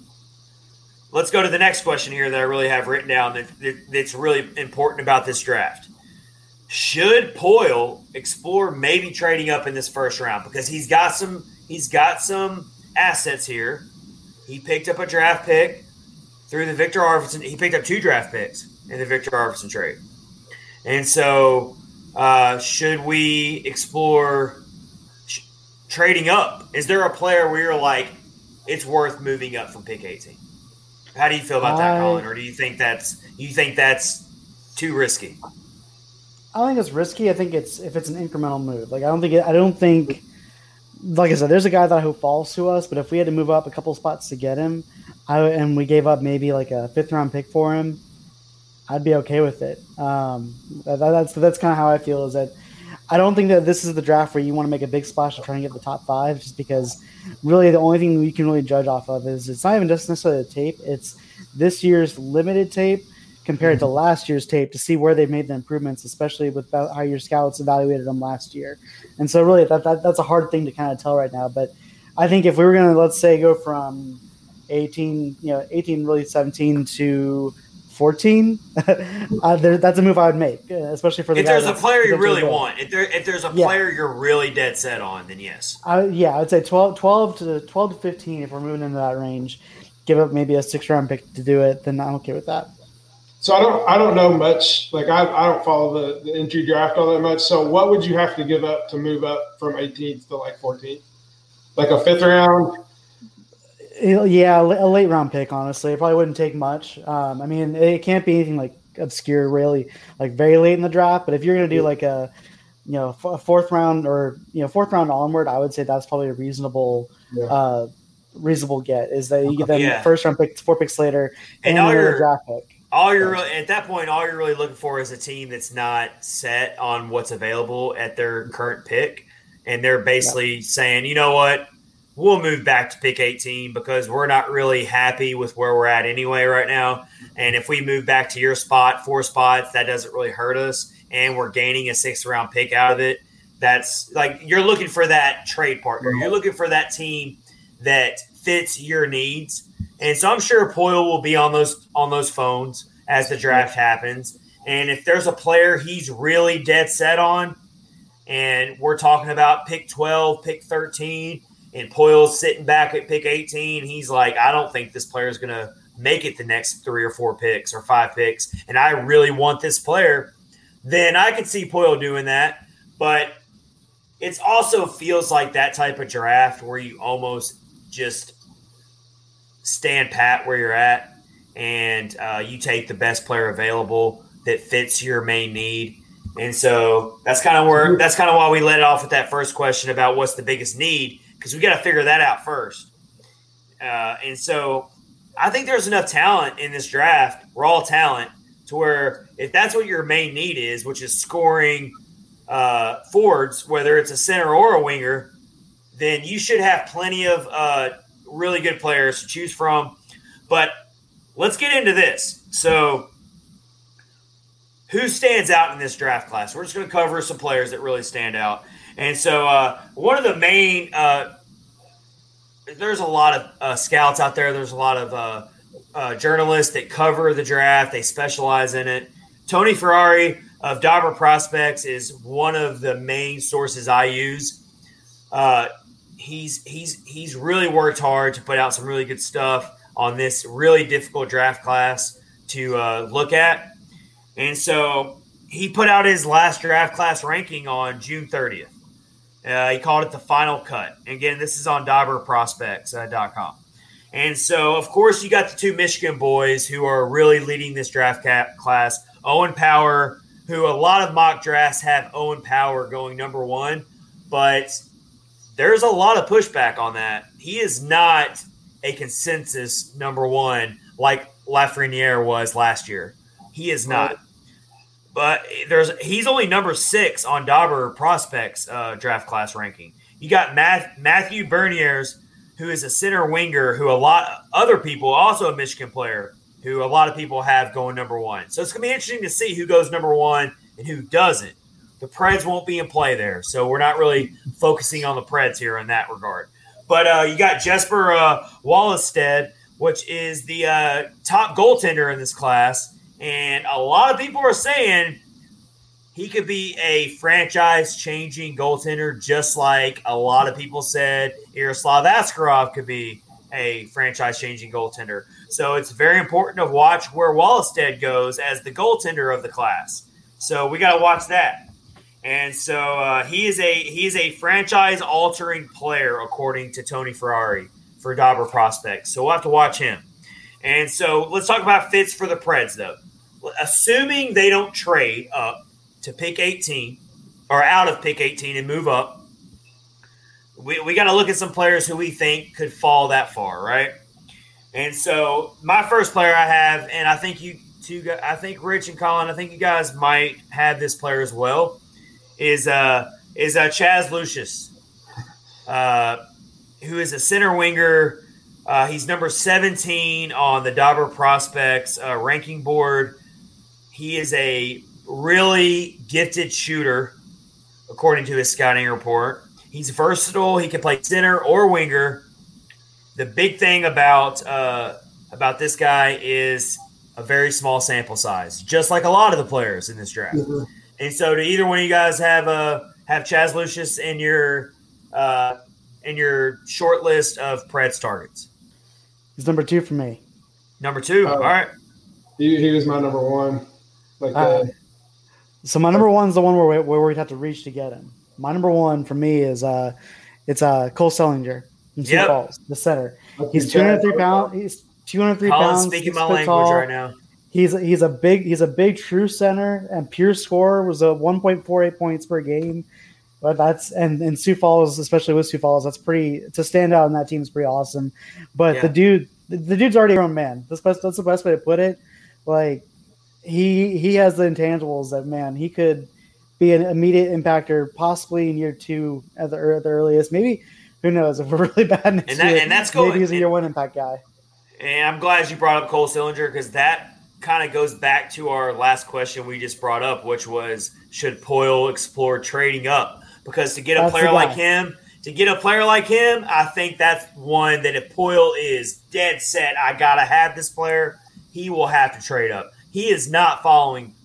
let's go to the next question here that I really have written down that, that, that's really important about this draft. Should Poile explore maybe trading up in this first round? Because he's got some he's got some assets here. He picked up a draft pick through the Victor Arvidsson. He picked up two draft picks in the Victor Arvidsson trade. And so uh, should we explore sh- trading up? Is there a player where you're like, it's worth moving up from pick eighteen? How do you feel about that, I, Colin? Or do you think that's you think that's too risky? I think it's risky. I think it's if it's an incremental move. Like I don't think it, I don't think like I said, there's a guy that I hope falls to us, but if we had to move up a couple spots to get him, I and we gave up maybe like a fifth round pick for him, I'd be okay with it. Um, that, that's that's kind of how I feel. Is that I don't think that this is the draft where you want to make a big splash to try and get the top five, just because really the only thing we can really judge off of is it's not even just necessarily the tape. It's this year's limited tape compared to last year's tape to see where they've made the improvements, especially with how your scouts evaluated them last year. And so really that, that that's a hard thing to kind of tell right now. But I think if we were going to, let's say, go from eighteen, you know, eighteen, really seventeen to fourteen, uh, there, that's a move I would make, especially for the if guy there's a player you really good. want. If there if there's a Yeah. player you're really dead set on, then yes. Uh, yeah, I'd say twelve, twelve to twelve to fifteen. If we're moving into that range, give up maybe a six round pick to do it, then I'm okay with that. So I don't I don't know much. Like I, I don't follow the, the entry draft all that much. So what would you have to give up to move up from eighteenth to like fourteenth? Like a fifth round? Yeah, a late round pick, honestly. It probably wouldn't take much. Um, I mean, it can't be anything like obscure, really, like very late in the draft. But if you're going to do like a, you know, a fourth round or, you know, fourth round onward, I would say that's probably a reasonable, yeah. uh, reasonable get is that you get them yeah. first round pick, four picks later, and, and all your draft pick. All you're really, at that point, all you're really looking for is a team that's not set on what's available at their current pick. And they're basically yeah. saying, you know what? We'll move back to pick eighteen because we're not really happy with where we're at anyway right now. And if we move back to your spot, four spots, that doesn't really hurt us. And we're gaining a sixth round pick out of it. That's like you're looking for that trade partner. You're looking for that team that fits your needs. And so I'm sure Poile will be on those on those phones as the draft happens. And if there's a player he's really dead set on, and we're talking about pick twelve, pick thirteen, and Poyle's sitting back at pick eighteen, he's like, I don't think this player is going to make it the next three or four picks or five picks, and I really want this player, then I could see Poyle doing that. But it also feels like that type of draft where you almost just stand pat where you're at, and uh, you take the best player available that fits your main need. And so that's kind of where that's kind of why we let it off with that first question about what's the biggest need, because we got to figure that out first. Uh, and so I think there's enough talent in this draft, raw talent, to where if that's what your main need is, which is scoring uh, forwards, whether it's a center or a winger, then you should have plenty of uh, really good players to choose from. But let's get into this. So who stands out in this draft class? We're just going to cover some players that really stand out. And so uh, one of the main uh, – there's a lot of uh, scouts out there. There's a lot of uh, uh, journalists that cover the draft. They specialize in it. Tony Ferrari of Dobber Prospects is one of the main sources I use. Uh, he's he's he's really worked hard to put out some really good stuff on this really difficult draft class to uh, look at. And so he put out his last draft class ranking on June thirtieth. Uh, he called it the final cut. And again, this is on Dobber Prospects dot com. And so, of course, you got the two Michigan boys who are really leading this draft cap class. Owen Power, who a lot of mock drafts have Owen Power going number one, but there's a lot of pushback on that. He is not a consensus number one like Lafreniere was last year. He is not. But there's he's only number six on Dobber Prospects uh, draft class ranking. You got Math, Matthew Berniers, who is a center winger, who a lot other people, also a Michigan player, who a lot of people have going number one. So it's going to be interesting to see who goes number one and who doesn't. The Preds won't be in play there, so we're not really focusing on the Preds here in that regard. But uh, you got Jesper uh, Wallestead, which is the uh, top goaltender in this class. And a lot of people are saying he could be a franchise-changing goaltender, just like a lot of people said Yaroslav Askarov could be a franchise-changing goaltender. So it's very important to watch where Wallestead goes as the goaltender of the class. So we got to watch that. And so uh, he is a he is a franchise-altering player, according to Tony Ferrari for Dobber Prospects. So we'll have to watch him. And so let's talk about fits for the Preds, though. Assuming they don't trade up to pick eighteen or out of pick eighteen and move up, we, we got to look at some players who we think could fall that far, right? And so my first player I have, and I think you two, I think Rich and Colin, I think you guys might have this player as well, is uh is uh, Chaz Lucius, uh, who is a center winger. Uh, he's number seventeen on the Dobber Prospects uh, ranking board. He is a really gifted shooter, according to his scouting report. He's versatile. He can play center or winger. The big thing about uh, about this guy is a very small sample size, just like a lot of the players in this draft. Mm-hmm. And so, do either one of you guys have uh, have Chaz Lucius in your uh, in your short list of Preds targets? He's number two for me. Number two. Uh, All right. He, he was my number one. Like uh, so my number one is the one where we, where we'd have to reach to get him. My number one for me is uh, it's uh, Cole Sellinger from Sioux yep. Falls, the center. He's two hundred three pounds. He's two hundred three pounds. Speaking my language tall. right now. He's he's a big he's a big true center, and pure scorer was a one point four eight points per game. But that's and and Sioux Falls, especially with Sioux Falls, that's pretty to stand out in that team is pretty awesome. But yeah. the dude, the, the dude's already a grown man. That's best, that's the best way to put it. Like he he has the intangibles that man he could be an immediate impactor, possibly in year two at the, at the earliest. Maybe who knows if we're really bad next and that, year. And that's going. Maybe he's a and, year one impact guy. And I'm glad you brought up Cole Sillinger because that kind of goes back to our last question we just brought up, which was should Poyle explore trading up? Because to get a That's player like him, to get a player like him, I think that's one that if Poyle is dead set, I gotta have this player, he will have to trade up. He is not following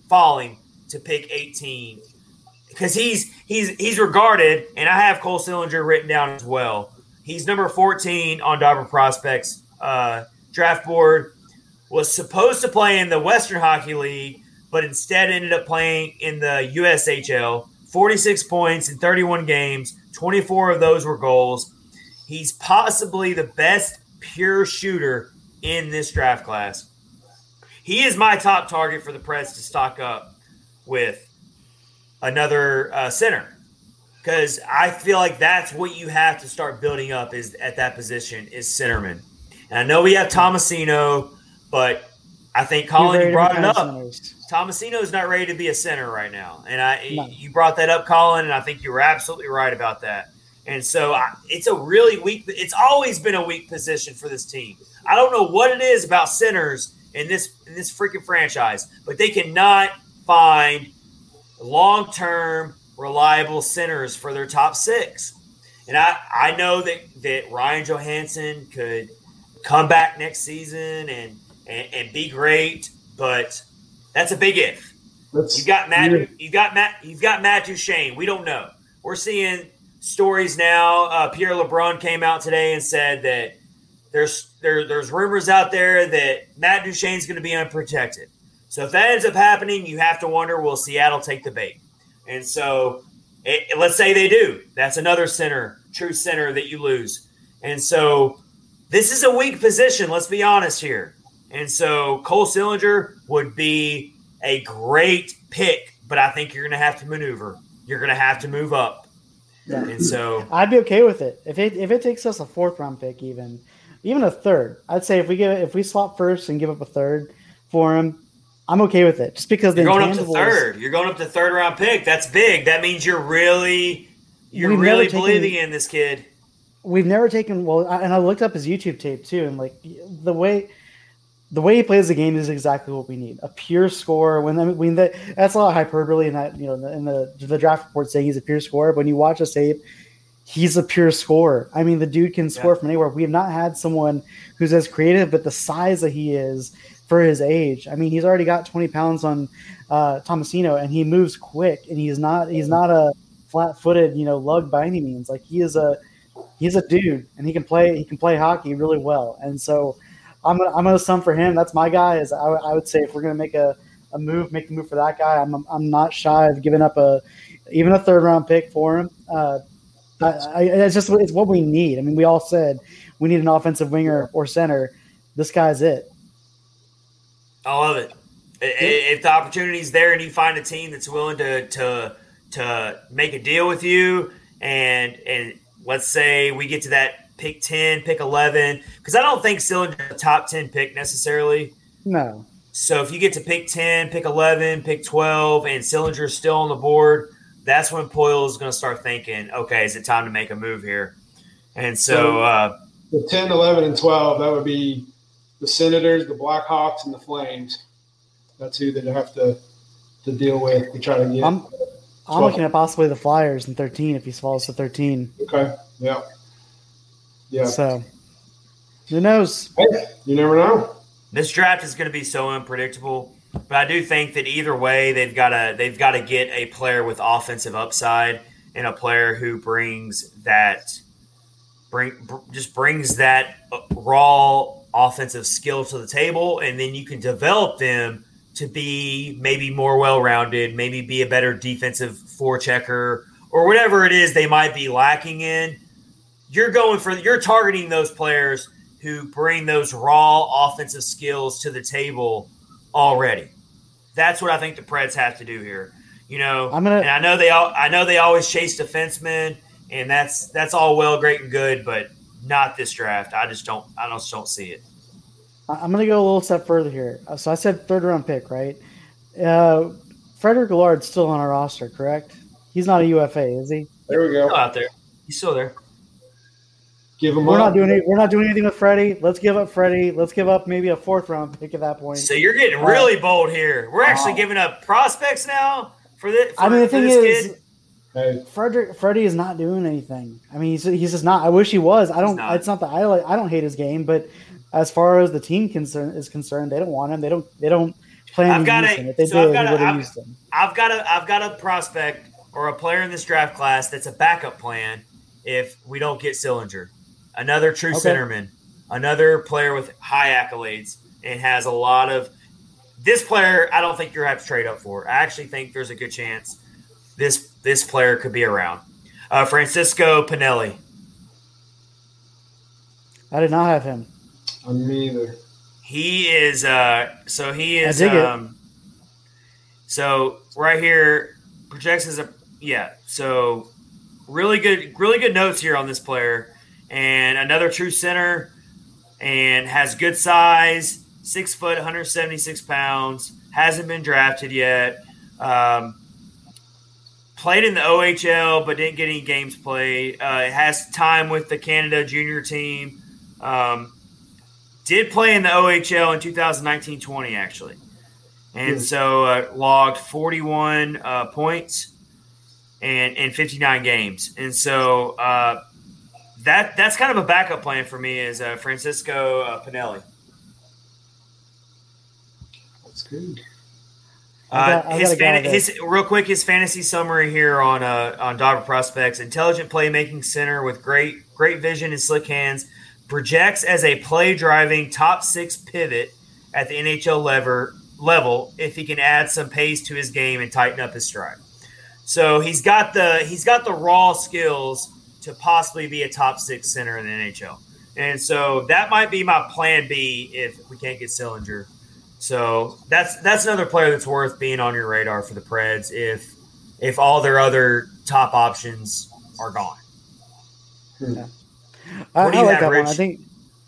falling to pick eighteen because he's he's he's regarded, and I have Cole Sillinger written down as well. He's number fourteen on Dobber Prospects uh, draft board. Was supposed to play in the Western Hockey League, but instead ended up playing in the U S H L. forty-six points in thirty-one games. twenty-four of those were goals. He's possibly the best pure shooter in this draft class. He is my top target for the Preds to stock up with another uh, center because I feel like that's what you have to start building up is at that position is centerman. And I know we have Tomasino, but I think Colin, you brought it up. Tomasino's not ready to be a center right now. And I, no. you brought that up, Colin, and I think you were absolutely right about that. And so I, it's a really weak – it's always been a weak position for this team. I don't know what it is about centers in this in this freaking franchise, but they cannot find long-term, reliable centers for their top six. And I, I know that, that Ryan Johansson could come back next season and, and, and be great, but that's a big if. That's, you've got Matt. Yeah. You've got Matt. You've got Matt Duchene. We don't know. We're seeing stories now. Uh, Pierre LeBrun came out today and said that there's there, there's rumors out there that Matt Duchene's going to be unprotected. So if that ends up happening, you have to wonder, will Seattle take the bait? And so it, let's say they do. That's another center, true center that you lose. And so this is a weak position. Let's be honest here. And so Cole Sillinger would be a great pick, but I think you're going to have to maneuver. You're going to have to move up. Yeah. And so I'd be okay with it. If it if it takes us a fourth round pick, even even a third, I'd say if we give if we swap first and give up a third for him, I'm okay with it. Just because you're going up to third. You're going up to third round pick. That's big. That means you're really you're really believing taken, in this kid. We've never taken well, and I looked up his YouTube tape too, and like the way. The way he plays the game is exactly what we need. A pure scorer. When I mean that that's a lot of hyperbole in that, you know, in the the draft report saying he's a pure scorer. But when you watch a tape, he's a pure scorer. I mean, the dude can score yeah. from anywhere. We have not had someone who's as creative, but the size that he is for his age. I mean, he's already got twenty pounds on uh, Tomasino, and he moves quick, and he's not he's not a flat-footed, you know, lug by any means. Like he is a he's a dude, and he can play he can play hockey really well, and so. I'm gonna, I'm gonna sum for him. That's my guy. Is I, I would say if we're gonna make a, a move, make a move for that guy. I'm I'm not shy of giving up a even a third round pick for him. Uh, I, I, it's just it's what we need. I mean, we all said we need an offensive winger or center. This guy's it. I love it. If the opportunity's there and you find a team that's willing to to to make a deal with you, and and let's say we get to that. Pick ten, pick eleven, because I don't think Sillinger's a top ten pick necessarily. No. So if you get to pick ten, pick eleven, pick twelve, and Sillinger's still on the board, that's when Poile is going to start thinking, okay, is it time to make a move here? And so uh, the ten, eleven, and twelve, that would be the Senators, the Blackhawks, and the Flames. That's who they'd have to to deal with to try to get. I'm, I'm looking at possibly the Flyers in thirteen if he falls to thirteen. Okay, yeah. Yeah. So, who knows? Hey, you never know. This draft is going to be so unpredictable, but I do think that either way, they've got to they've got to get a player with offensive upside and a player who brings that bring br- just brings that raw offensive skill to the table, and then you can develop them to be maybe more well-rounded, maybe be a better defensive forechecker or whatever it is they might be lacking in. You're going for you're targeting those players who bring those raw offensive skills to the table already. That's what I think the Preds have to do here. You know, I'm gonna, and I know they all I know they always chase defensemen, and that's that's all well, great, and good, but not this draft. I just don't I just don't see it. I'm going to go a little step further here. So I said third round pick, right? Uh, Frederick Gallard's still on our roster, correct? He's not a U F A, is he? There we go. He's still out there. He's still there. Give him. We're up. not doing it. We're not doing anything with Freddie. Let's give up Freddie. Let's give up maybe a fourth round pick at that point. So you're getting really uh, bold here. We're actually wow. giving up prospects now for this. For, I mean, the thing is, kid. Hey. Frederick Freddie is not doing anything. I mean, he's he's just not. I wish he was. I don't. Not. It's not that I like. I don't hate his game, but as far as the team concern is concerned, they don't want him. They don't. They don't plan I've to got use a, him. If they so I've did, got he a, would have I've, used him. I've got a, I've got a prospect or a player in this draft class that's a backup plan if we don't get Sillinger. Another true Okay. centerman, another player with high accolades and has a lot of – this player I don't think you're going to have to trade up for. I actually think there's a good chance this this player could be around. Uh, Francisco Pinelli. I did not have him. On me either. He is uh, – so he is I dig it. um, – so right here projects as a – yeah, so really good really good notes here on this player. And another true center and has good size, six foot, one hundred seventy-six pounds, hasn't been drafted yet. Um, played in the O H L but didn't get any games played. Uh, has time with the Canada junior team. Um, did play in the O H L in two thousand nineteen twenty actually. And so uh, logged forty-one uh, points and in fifty-nine games. And so uh, that that's kind of a backup plan for me is uh, Francisco uh, Pinelli. That's good. I got- Uh, I his, got a guy fan- that- his real quick his fantasy summary here on uh, on Dauber Prospects: intelligent playmaking center with great great vision and slick hands, projects as a play driving top six pivot at the N H L lever level if he can add some pace to his game and tighten up his stride. So he's got the he's got the raw skills to possibly be a top six center in the N H L, and so that might be my plan B if we can't get Sillinger. So that's that's another player that's worth being on your radar for the Preds if if all their other top options are gone. Hmm. I, What do I you like have, that Rich? one. I think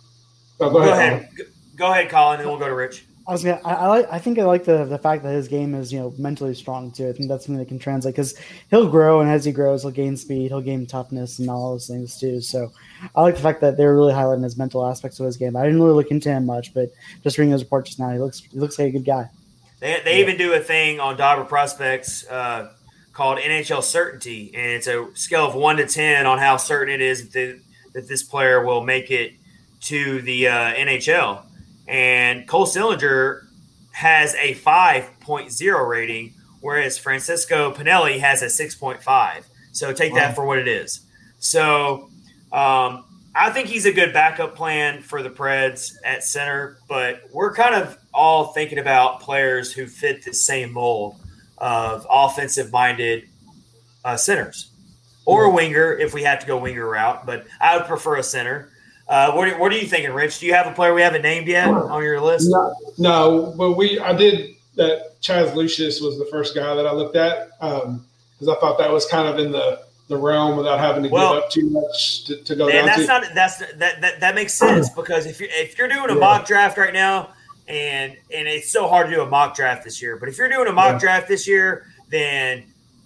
Oh, go, Go ahead. ahead, Go- go ahead, Colin, and then we'll go to Rich. I was gonna. I, I like. I think I like the the fact that his game is you know mentally strong too. I think that's something that can translate because he'll grow, and as he grows, he'll gain speed, he'll gain toughness, and all those things too. So I like the fact that they're really highlighting his mental aspects of his game. I didn't really look into him much, but just reading his report just now, he looks he looks like a good guy. They, they Yeah. even do a thing on Dauber Prospects uh, called N H L Certainty, and it's a scale of one to ten on how certain it is that, that this player will make it to the uh, N H L. And Cole Sillinger has a five point oh rating, whereas Francisco Pinelli has a six point five. So take that Wow. for what it is. So um, I think he's a good backup plan for the Preds at center, but we're kind of all thinking about players who fit the same mold of offensive-minded uh, centers or a winger if we have to go winger route, but I would prefer a center. Uh, what, are, what are you thinking, Rich? Do you have a player we haven't named yet on your list? No, no, but we I did that. Chaz Lucius was the first guy that I looked at because I thought that was kind of in the, the realm without having to Well, get up too much to, to go And down that's to. not that's that, that that makes sense because if you're if you're doing a Yeah. mock draft right now, and and it's so hard to do a mock draft this year, but if you're doing a mock Yeah. draft this year, then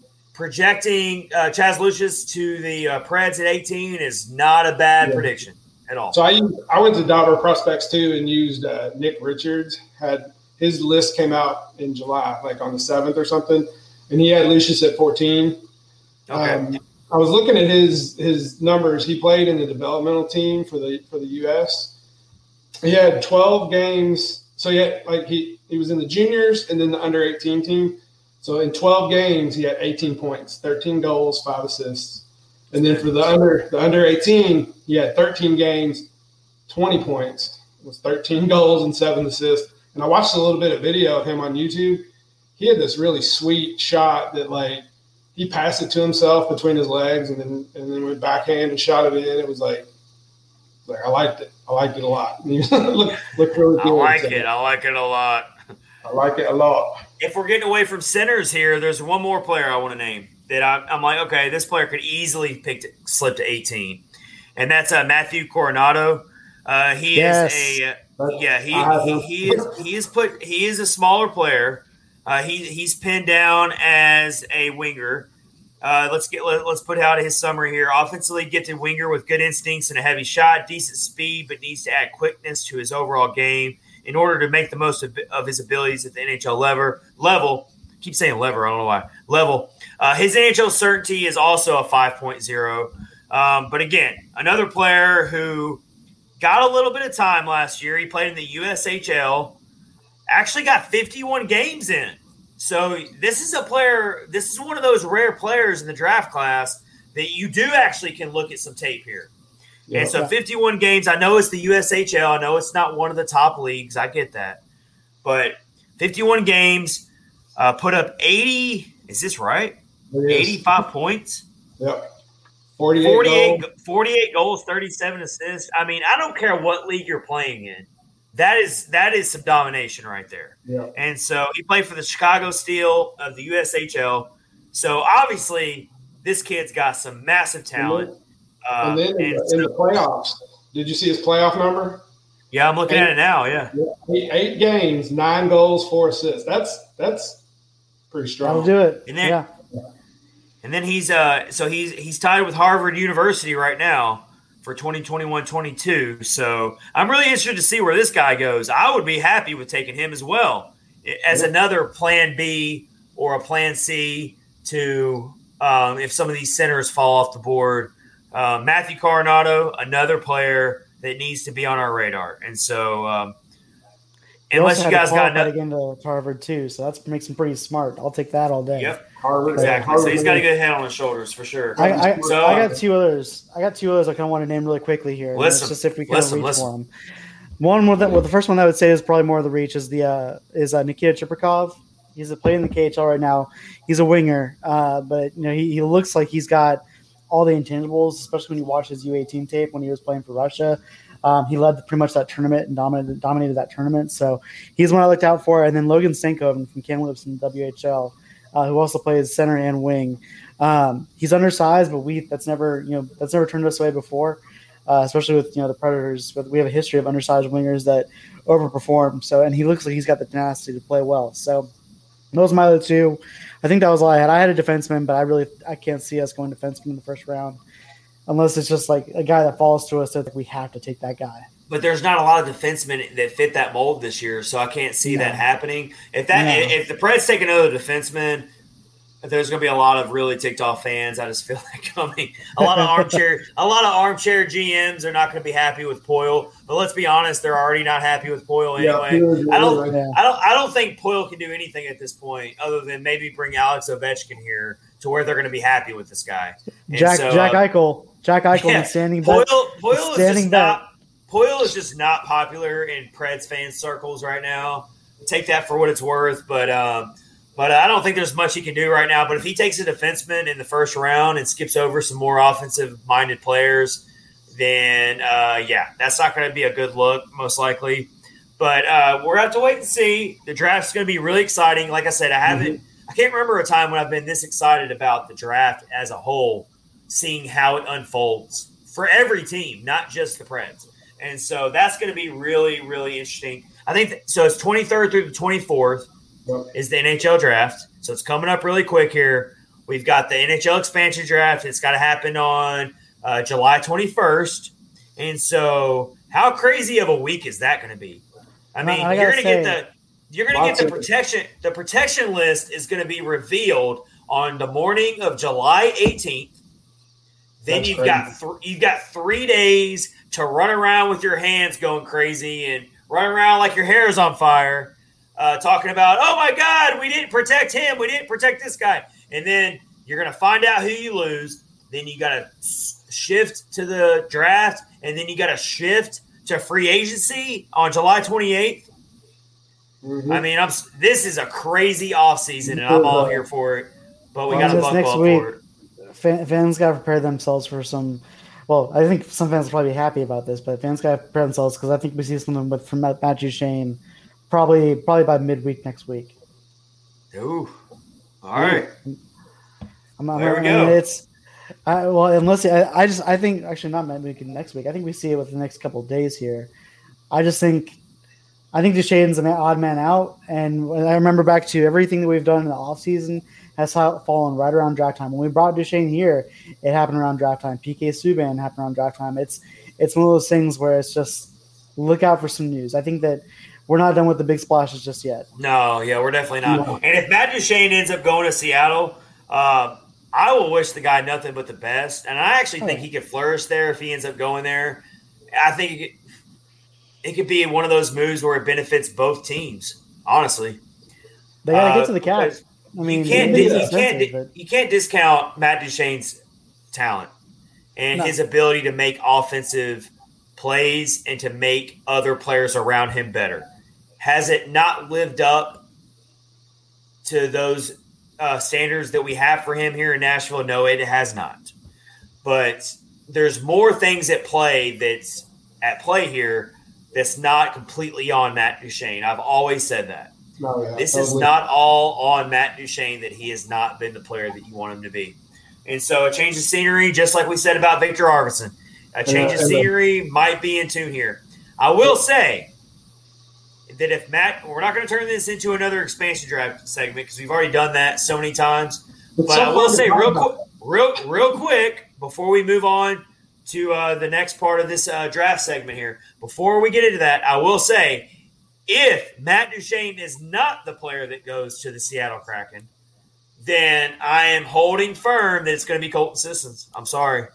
projecting uh, Chaz Lucius to the uh, Preds at eighteen is not a bad Yeah. prediction at all. So I used, I went to Dauber Prospects too and used uh, Nick Richards. Had his list came out in July, like on the seventh or something, and he had Lucius at fourteen. Okay. Um, I was looking at his his numbers. He played in the developmental team for the for the U S. He had twelve games. So he had, like he he was in the juniors and then the under eighteen team. So in twelve games, he had eighteen points, thirteen goals, five assists. And then for the under the under eighteen, he had thirteen games, twenty points. It was thirteen goals and seven assists. And I watched a little bit of video of him on YouTube. He had this really sweet shot that like he passed it to himself between his legs and then and then went backhand and shot it in. It was like like I liked it. I liked it a lot. He looked, looked really I good. like So it. I like it a lot. I like it a lot. If we're getting away from centers here, there's one more player I want to name that I, I'm like, okay, this player could easily pick to, slip to eighteen, and that's uh, Matthew Coronado. Uh, he Yes. is a But yeah he, I have he him. he is he is put he is a smaller player. Uh, he he's pinned down as a winger. Uh, let's get let, let's put out his summary here. Offensively, gifted winger with good instincts and a heavy shot, decent speed, but needs to add quickness to his overall game in order to make the most of, of his abilities at the N H L level. Level, keep saying lever. I don't know why. Level. Uh, his N H L certainty is also a five point oh. Um, but again, another player who got a little bit of time last year. He played in the U S H L. actually got fifty-one games in. So this is a player, this is one of those rare players in the draft class that you do actually can look at some tape here. Yeah. And so fifty-one games, I know it's the U S H L. I know it's not one of the top leagues. I get that. But fifty-one games, uh, put up eighty, is this right? eighty-five points. Yep. forty-eight, forty-eight, goals. forty-eight goals, thirty-seven assists. I mean, I don't care what league you're playing in. That is that is some domination right there. Yeah. And so he played for the Chicago Steel of the U S H L. So obviously this kid's got some massive talent. And then, and then in, the, so, in the playoffs, did you see his playoff number? Yeah, I'm looking eight, at it now. Yeah, eight, eight games, nine goals, four assists. That's that's pretty strong. I'll do it. And then, yeah. And then he's uh so he's he's tied with Harvard University right now for twenty twenty-one twenty-two. So I'm really interested to see where this guy goes. I would be happy with taking him as well as another plan B or a plan C to um, if some of these centers fall off the board. Uh, Matthew Coronado, another player that needs to be on our radar. And so um, unless you guys got another – again to Harvard too, so that makes him pretty smart. I'll take that all day. Yep. Harvard, exactly. Harvard, so he's got a good head on his shoulders for sure. I, I, so, I got two others. I got two others I kind of want to name really quickly here. Listen, just if we can listen, reach listen. for them. One with the, well, the first one I would say is probably more of the reach is the uh, is uh, Nikita Chibrikov. He's a playing in the K H L right now. He's a winger, uh, but you know he, he looks like he's got all the intangibles, especially when you watch his U eighteen tape when he was playing for Russia. Um, he led pretty much that tournament and dominated dominated that tournament. So he's one I looked out for. And then Logan Stankoven from Kamloops in the W H L, uh, who also plays center and wing. Um, he's undersized, but we that's never you know that's never turned us away before, uh, especially with you know the Predators. But we have a history of undersized wingers that overperform. So and he looks like he's got the tenacity to play well. So those are my other two. I think that was all I had. I had a defenseman, but I really I can't see us going defenseman in the first round. Unless it's just like a guy that falls to us that we have to take that guy. But there's not a lot of defensemen that fit that mold this year, so I can't see no. that happening. If that no. if the Preds take another defenseman, there's going to be a lot of really ticked off fans. I just feel that coming. A lot of armchair a lot of armchair G Ms are not going to be happy with Poyle. But let's be honest, they're already not happy with Poyle anyway. Yeah, I don't yeah. I don't I don't think Poyle can do anything at this point other than maybe bring Alex Ovechkin here to where they're going to be happy with this guy. And Jack so, Jack uh, Eichel. Jack Eichel yeah, standing back. Poyle, Poyle standing is just back. not Poyle is just not popular in Preds fan circles right now. Take that for what it's worth, but um, but I don't think there's much he can do right now. But if he takes a defenseman in the first round and skips over some more offensive-minded players, then uh, yeah, that's not going to be a good look, most likely. But uh, we're going to have to wait and see. The draft's going to be really exciting. Like I said, I haven't mm-hmm. – I can't remember a time when I've been this excited about the draft as a whole, seeing how it unfolds for every team, not just the Preds. And so that's going to be really, really interesting. I think th- so. It's twenty-third through the twenty-fourth yep. is the N H L draft. So it's coming up really quick here. We've got the N H L expansion draft. It's got to happen on uh, July twenty-first. And so how crazy of a week is that going to be? I mean, I you're going to get the you're going to get the protection. The protection list is going to be revealed on the morning of July eighteenth. Then That's you've crazy. got th- you've got three days to run around with your hands going crazy and run around like your hair is on fire, uh, talking about, oh my God, we didn't protect him, we didn't protect this guy, and then you're gonna find out who you lose. Then you gotta shift to the draft, and then you gotta shift to free agency on July twenty-eighth. Mm-hmm. I mean, I'm this is a crazy offseason, and I'm all here for it. But we well, got to buckle up week. for it. Fans got to prepare themselves for some. Well, I think some fans will probably be happy about this, but fans got to prepare themselves because I think we see something with from Matt, Matt Duchene probably probably by midweek next week. Ooh, all right. I'm, I'm, there we I go. Mean, it's I, well, unless I, I just I think actually not midweek next week. I think we see it with the next couple of days here. I just think I think Duchene's an odd man out, and I remember back to everything that we've done in the offseason has fallen right around draft time. When we brought Duchene here, it happened around draft time. P K Subban happened around draft time. It's it's one of those things where it's just look out for some news. I think that we're not done with the big splashes just yet. No, yeah, we're definitely not. No. And if Matt Duchene ends up going to Seattle, uh, I will wish the guy nothing but the best. And I actually think he could flourish there if he ends up going there. I think it could, it could be one of those moves where it benefits both teams. honestly. They got to uh, get to the cap. I mean, you can't, it is you, can't, expensive, but- you can't discount Matt Duchene's talent and No. his ability to make offensive plays and to make other players around him better. Has it not lived up to those uh, standards that we have for him here in Nashville? No, it has not. But there's more things at play that's at play here that's not completely on Matt Duchene. I've always said that. No, yeah, this totally. is not all on Matt Duchene that he has not been the player that you want him to be. And so a change of scenery, just like we said about Victor Arvidsson, a change Yeah, of and scenery might be in tune here. I will say that if Matt – we're not going to turn this into another expansion draft segment because we've already done that so many times. It's But so I will fun to say talk real about. quick, real, real quick before we move on to uh, the next part of this uh, draft segment here, before we get into that, I will say if Matt Duchene is not the player that goes to the Seattle Kraken, then I am holding firm that it's going to be Colton Sissons. I'm sorry.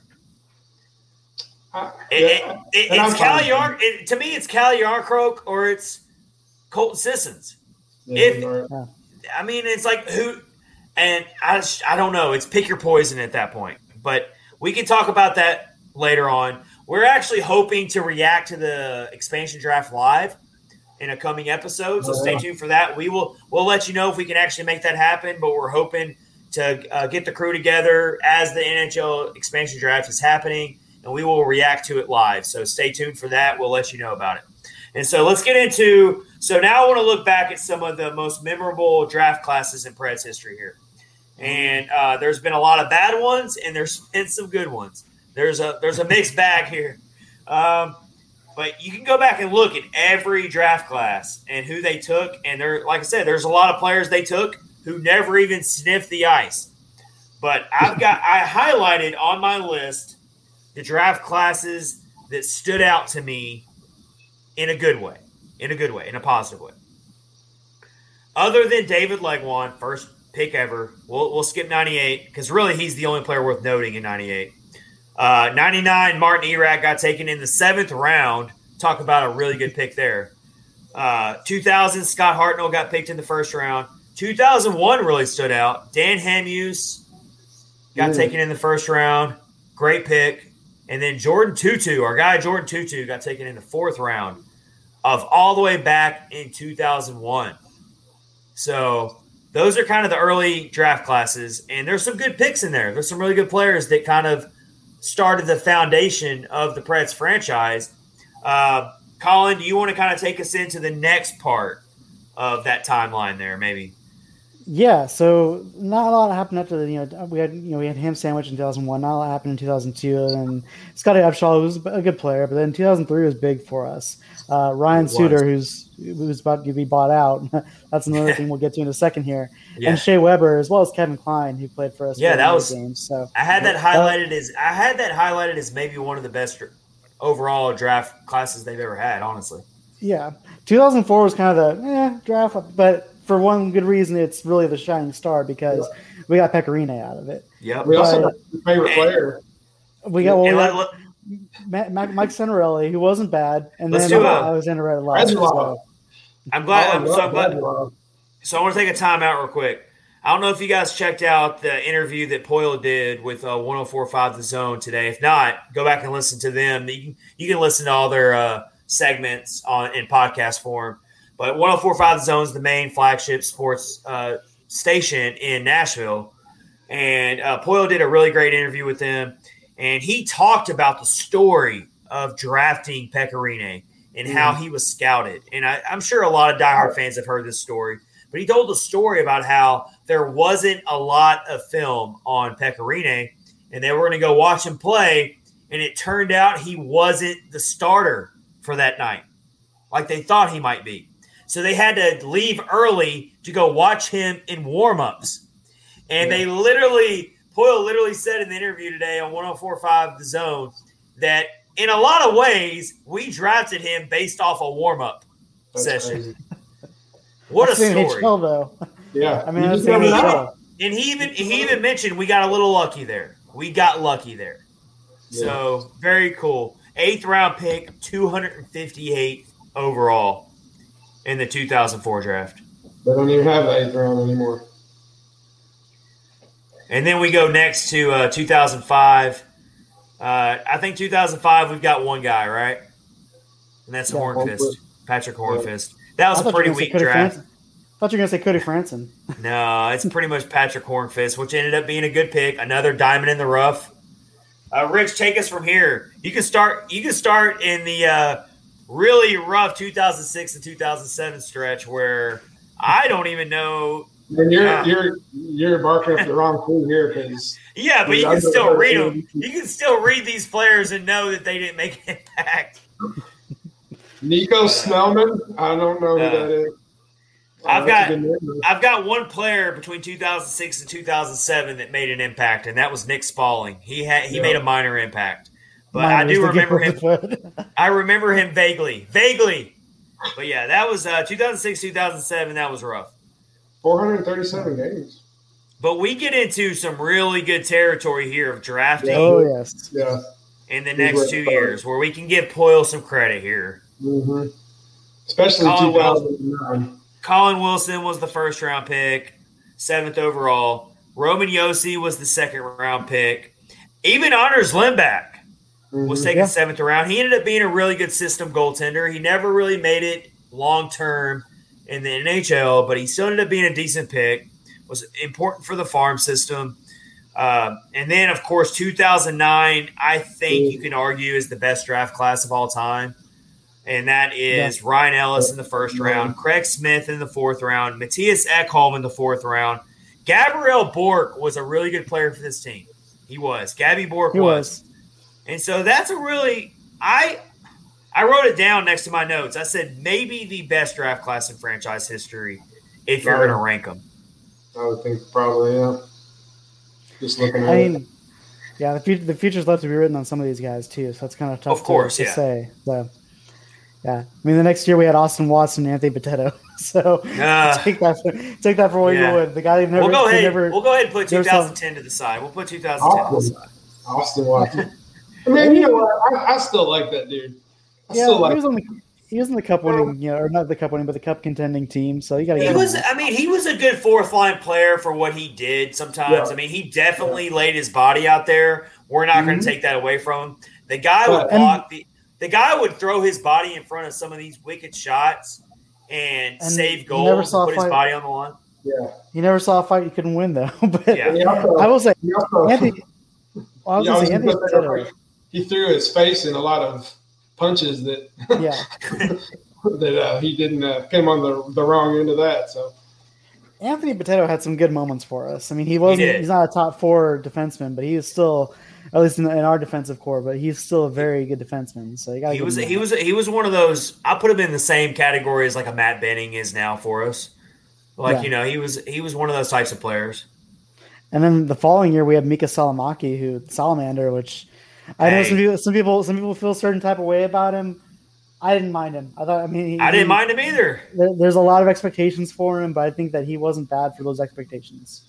I- It, yeah, it, it, and I'm it's fine Cal with Yarn, it, to me, it's Cal Yarncroke or it's Colton Sissons. Yeah, if- you're right. I mean, it's like who, and I, just- I don't know. It's pick your poison at that point. But we can talk about that later on. We're actually hoping to react to the expansion draft live in a coming episode, so Oh, stay yeah. tuned for that. We will we'll let you know if we can actually make that happen. But we're hoping to uh, get the crew together as the N H L expansion draft is happening, and we will react to it live. So stay tuned for that. We'll let you know about it. And so let's get into – so now I want to look back at some of the most memorable draft classes in Preds history here. And uh, there's been a lot of bad ones, and there's been some good ones. There's a there's a mixed bag here. Um, but you can go back and look at every draft class and who they took. And there, like I said, there's a lot of players they took who never even sniffed the ice. But I've got I highlighted on my list the draft classes that stood out to me in a good way, in a good way, in a positive way. Other than David Legwand, first pick ever, we'll, we'll skip ninety-eight because really he's the only player worth noting in ninety-eight. Uh, ninety-nine, Martin Erat got taken in the seventh round. Talk about a really good pick there. Uh, two thousand, Scott Hartnell got picked in the first round. two thousand one really stood out. Dan Hamhuis got Mm. taken in the first round. Great pick. And then Jordan Tutu, our guy Jordan Tutu, got taken in the fourth round of all the way back in two thousand one. So those are kind of the early draft classes, and there's some good picks in there. There's some really good players that kind of started the foundation of the Preds franchise. Uh, Colin, do you want to kind of take us into the next part of that timeline there, maybe? Yeah, so not a lot happened after the, you know, we had, you know, we had Ham Sandwich in two thousand one, not a lot happened in two thousand two, and Scotty Upshaw was a good player, but then two thousand three was big for us. Uh, Ryan It was. Suter, who's who's about to be bought out, that's another thing we'll get to in a second here, Yeah. and Shea Weber, as well as Kevin Klein, who played for us. Yeah, for that the was- games. So I had that Uh, highlighted as I had that highlighted as maybe one of the best overall draft classes they've ever had, honestly. Yeah, two thousand four was kind of the eh, draft, but for one good reason, it's really the shining star because we got Pecorine out of it. Yep. We also But- got your favorite player. We got, well, we And let- got let- Ma- Ma- Mike Centerelli, who wasn't bad, and Let's then do uh, a- Alexander Radulov as Radulov. well. I'm glad. I'm, Oh, so I'm glad. Radulov. So I want to take a time out real quick. I don't know if you guys checked out the interview that Poyle did with uh, one oh four point five The Zone today. If not, go back and listen to them. You can, you can listen to all their uh, segments on in podcast form. But one oh four point five The Zone is the main flagship sports uh, station in Nashville. And uh, Poyle did a really great interview with them. And he talked about the story of drafting Pecorine and how he was scouted. And I, I'm sure a lot of diehard fans have heard this story. But he told the story about how there wasn't a lot of film on Pecorine, and they were going to go watch him play, and it turned out he wasn't the starter for that night, like they thought he might be. So they had to leave early to go watch him in warm-ups. And they literally, Poyle literally said in the interview today on one oh four point five The Zone that in a lot of ways, we drafted him based off a warm-up That's session. crazy. What a That's the N H story. L, though. Yeah. I mean, You that's just the never N H know. L. And he even he even mentioned we got a little lucky there. We got lucky there. So very cool. Eighth round pick, two hundred fifty-eight overall. in the two thousand four draft. They don't even have the eighth round anymore. And then we go next to uh, two thousand five. Uh, I think two thousand five, we've got one guy, right? And that's Yeah, Hornfist, Hornfist. Patrick Hornfist. That was I a thought pretty you were gonna weak say Cody draft. Franson. I thought you were going to say Cody Franson. No, it's pretty much Patrick Hornfist, which ended up being a good pick. Another diamond in the rough. Uh, Rich, take us from here. You can start. You can start in the uh, really rough two thousand six and two thousand seven stretch where I don't even know. And you're Uh, you're you're barking up the wrong tree here because Yeah, but you can still read them. You can still read these players and know that they didn't make an impact. Nico Snellman. I don't know who Uh, that is. I've Oh, got that's a good name. I've got one player between two thousand six and two thousand seven that made an impact, and that was Nick Spaulding. He had he Yeah. made a minor impact, but Mine I was do the remember gift him. of the foot. I remember him vaguely, vaguely. But yeah, that was uh, two thousand six, two thousand seven. That was rough. four hundred thirty-seven games. But we get into some really good territory here of drafting Oh, yes. Yeah. in the next two years, where we can give Poyle some credit here. Mm-hmm. Especially Colin two thousand nine. Colin Wilson was the first round pick, seventh overall. Roman Yossi was the second round pick. Even Anders Lindback was Mhm. taken Yeah. seventh round. He ended up being a really good system goaltender. He never really made it long term in the N H L, but he still ended up being a decent pick. Was important for the farm system. Uh, and then, of course, two thousand nine, I think you can argue is the best draft class of all time. And that is Yeah. Ryan Ellis in the first round, Craig Smith in the fourth round, Matthias Ekholm in the fourth round. Gabriel Bork was a really good player for this team. He was. Gabby Bork He was. was. And so that's a really I I wrote it down next to my notes. I said maybe the best draft class in franchise history if you're Right. going to rank them. I would think probably, yeah. Just looking at I it. mean, yeah, the, future, the future's left to be written on some of these guys, too, so that's kind of tough Of course, to, to yeah. say. So, yeah. I mean, the next year we had Austin Watson and Anthony Potato. So Uh, take that for, take that for what yeah. you would. The guy who never, we'll go who ahead. never we'll go ahead and put never saw- twenty ten to the side. We'll put two thousand ten to the Austin, side. Austin Watson. I mean, you know what? I, I still like that dude. I yeah, still he like was on the he was in the cup winning, you know, or not the cup winning, but the cup contending team. So you got to He get him was. that. I mean, he was a good fourth line player for what he did. Sometimes, Yeah. I mean, he definitely laid his body out there. We're not going Mhm. to take that away from him. The guy would But- block the. The guy would throw his body in front of some of these wicked shots and, And save you goals. never And saw a put his fight. body on the line. Yeah. You never saw a fight you couldn't win though. But Yeah. He also, I will say, he, also, Anthony. Well, I was Yeah, I gonna was say Anthony gonna say, Potato. he threw his face in a lot of punches that Yeah, that uh, he didn't uh, came on the the wrong end of that. So Anthony Potato had some good moments for us. I mean, he wasn't. did. He's not a top four defenseman, but he was still, at least in, in our defensive core. But he's still a very good defenseman. So you got. He was. He was. He was one of those. I put him in the same category as like a Matt Benning is now for us. Like Yeah. you know, he was. He was one of those types of players. And then the following year we had Mika Salamaki, who Salamander, which I know Hey. some people. Some people. Some people feel a certain type of way about him. I didn't mind him. I thought. I mean, he, I didn't he- mind him either. There, there's a lot of expectations for him, but I think that he wasn't bad for those expectations.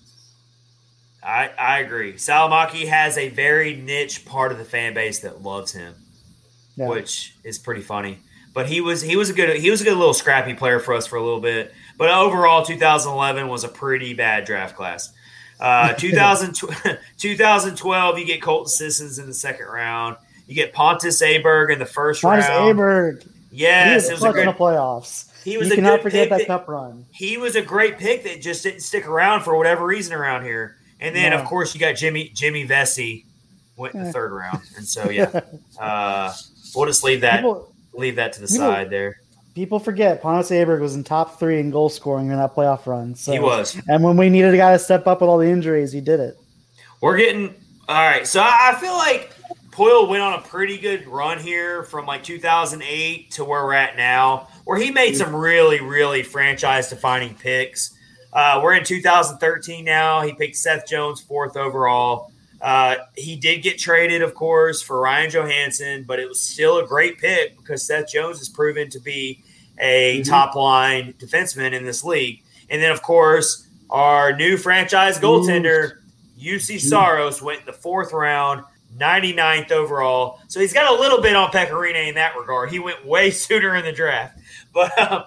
I, I agree. Salamaki has a very niche part of the fan base that loves him, Yeah. which is pretty funny. But he was he was a good he was a good little scrappy player for us for a little bit. But overall, two thousand eleven was a pretty bad draft class. Uh, two thousand, twenty twelve, you get Colton Sissons in the second round. You get Pontus Aberg in the first Pontus round. Aberg, Yes, he it was was a clutch in the good. playoffs. He was you a cannot good forget pick that that- cup run. He was a great pick that just didn't stick around for whatever reason around here. And then, No. of course, you got Jimmy Jimmy Vesey went in the Eh. third round, and so yeah, uh, we'll just leave that People, leave that to the people- side there. people forget Pontus Aberg was in top three in goal scoring in that playoff run. So. He was. And when we needed a guy to step up with all the injuries, he did it. We're getting all right. So I I feel like Poyle went on a pretty good run here from like two thousand eight to where we're at now, where he made some really, really franchise-defining picks. Uh, we're in two thousand thirteen now. He picked Seth Jones fourth overall. Uh, he did get traded, of course, for Ryan Johansson, but it was still a great pick because Seth Jones has proven to be a Mhm. top-line defenseman in this league. And then, of course, our new franchise goaltender, U C Saros, went in the fourth round, ninety-ninth overall. So he's got a little bit on Pecorine in that regard. He went way sooner in the draft. But, um,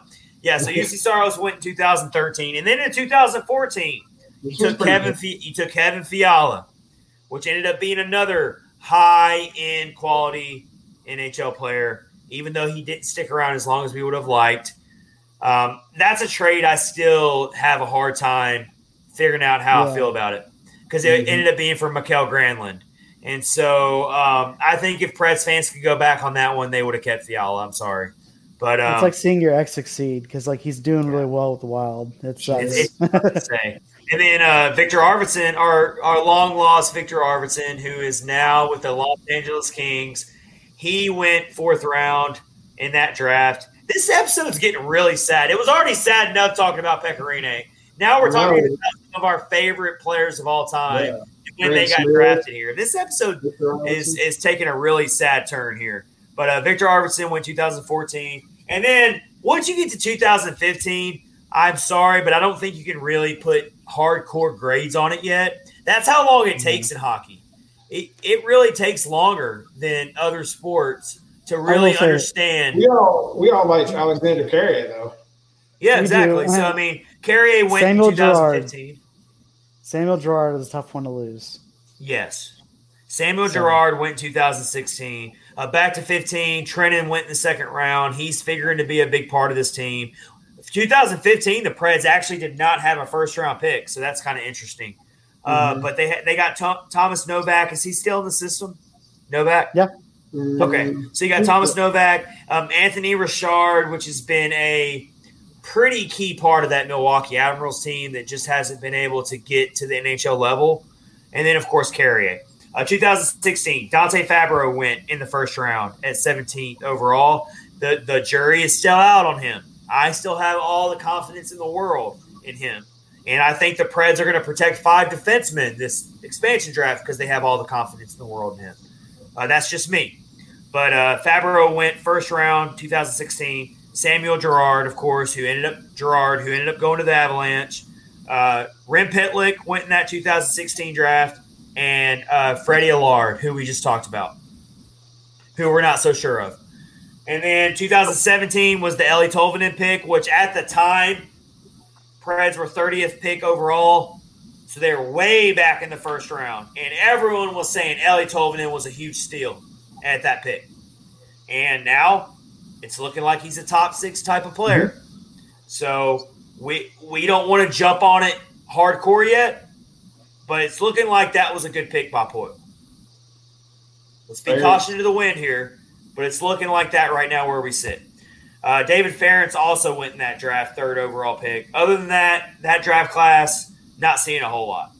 Yeah, so U C Saros went in two thousand thirteen, and then in two thousand fourteen, you took Kevin Fi- you took Kevin Fiala, which ended up being another high-end quality N H L player, even though he didn't stick around as long as we would have liked. Um, that's a trade I still have a hard time figuring out how yeah. I feel about it because it mm-hmm. ended up being for Mikael Granlund. And so um, I think if Preds fans could go back on that one, they would have kept Fiala. I'm sorry. But um, it's like seeing your ex succeed because like he's doing really well with the Wild. It's, it's, it's hard to say. And then uh, Victor Arvidsson, our our long lost Victor Arvidsson, who is now with the Los Angeles Kings, he went fourth round in that draft. This episode's getting really sad. It was already sad enough talking about Pekka Rinne. Now we're talking about some of our favorite players of all time yeah. when Grant they got Smith. drafted here. This episode is is taking a really sad turn here. But uh, Victor Arvidsson went two thousand fourteen. And then once you get to two thousand fifteen, I'm sorry, but I don't think you can really put hardcore grades on it yet. That's how long it takes mm-hmm. in hockey. It it really takes longer than other sports to really understand. We all we all like Alexander Carrier, though. Yeah, exactly. So, I mean, Carrier went Samuel in twenty fifteen. Girard. Samuel Girard is a tough one to lose. Yes. Samuel so. Girard went in two thousand sixteen. Uh, back to fifteen, Trennan went in the second round. He's figuring to be a big part of this team. two thousand fifteen, the Preds actually did not have a first-round pick, so that's kind of interesting. Uh, mm-hmm. But they ha- they got Tom- Thomas Novak. Is he still in the system? Novak? Yeah. Okay, so you got Thomas Novak, um, Anthony Richard, which has been a pretty key part of that Milwaukee Admirals team that just hasn't been able to get to the N H L level. And then, of course, Carrier. Uh, two thousand sixteen, Dante Fabro went in the first round at seventeenth overall. The, the jury is still out on him. I still have all the confidence in the world in him. And I think the Preds are going to protect five defensemen this expansion draft because they have all the confidence in the world in him. Uh, that's just me. But uh, Fabro went first round, two thousand sixteen. Samuel Girard, of course, who ended up Girard, who ended up going to the Avalanche. Uh, Rem Pitlick went in that two thousand sixteen draft, and uh, Freddie Allard, who we just talked about, who we're not so sure of. And then two thousand seventeen was the Eeli Tolvanen pick, which at the time, Preds were thirtieth pick overall. So they were way back in the first round. And everyone was saying Eeli Tolvanen was a huge steal at that pick. And now it's looking like he's a top six type of player. Mm-hmm. So we we don't want to jump on it hardcore yet, but it's looking like that was a good pick by Poile. Let's be caution to the wind here, but it's looking like that right now where we sit. Uh, David Ferentz also went in that draft, third overall pick. Other than that, that draft class, not seeing a whole lot.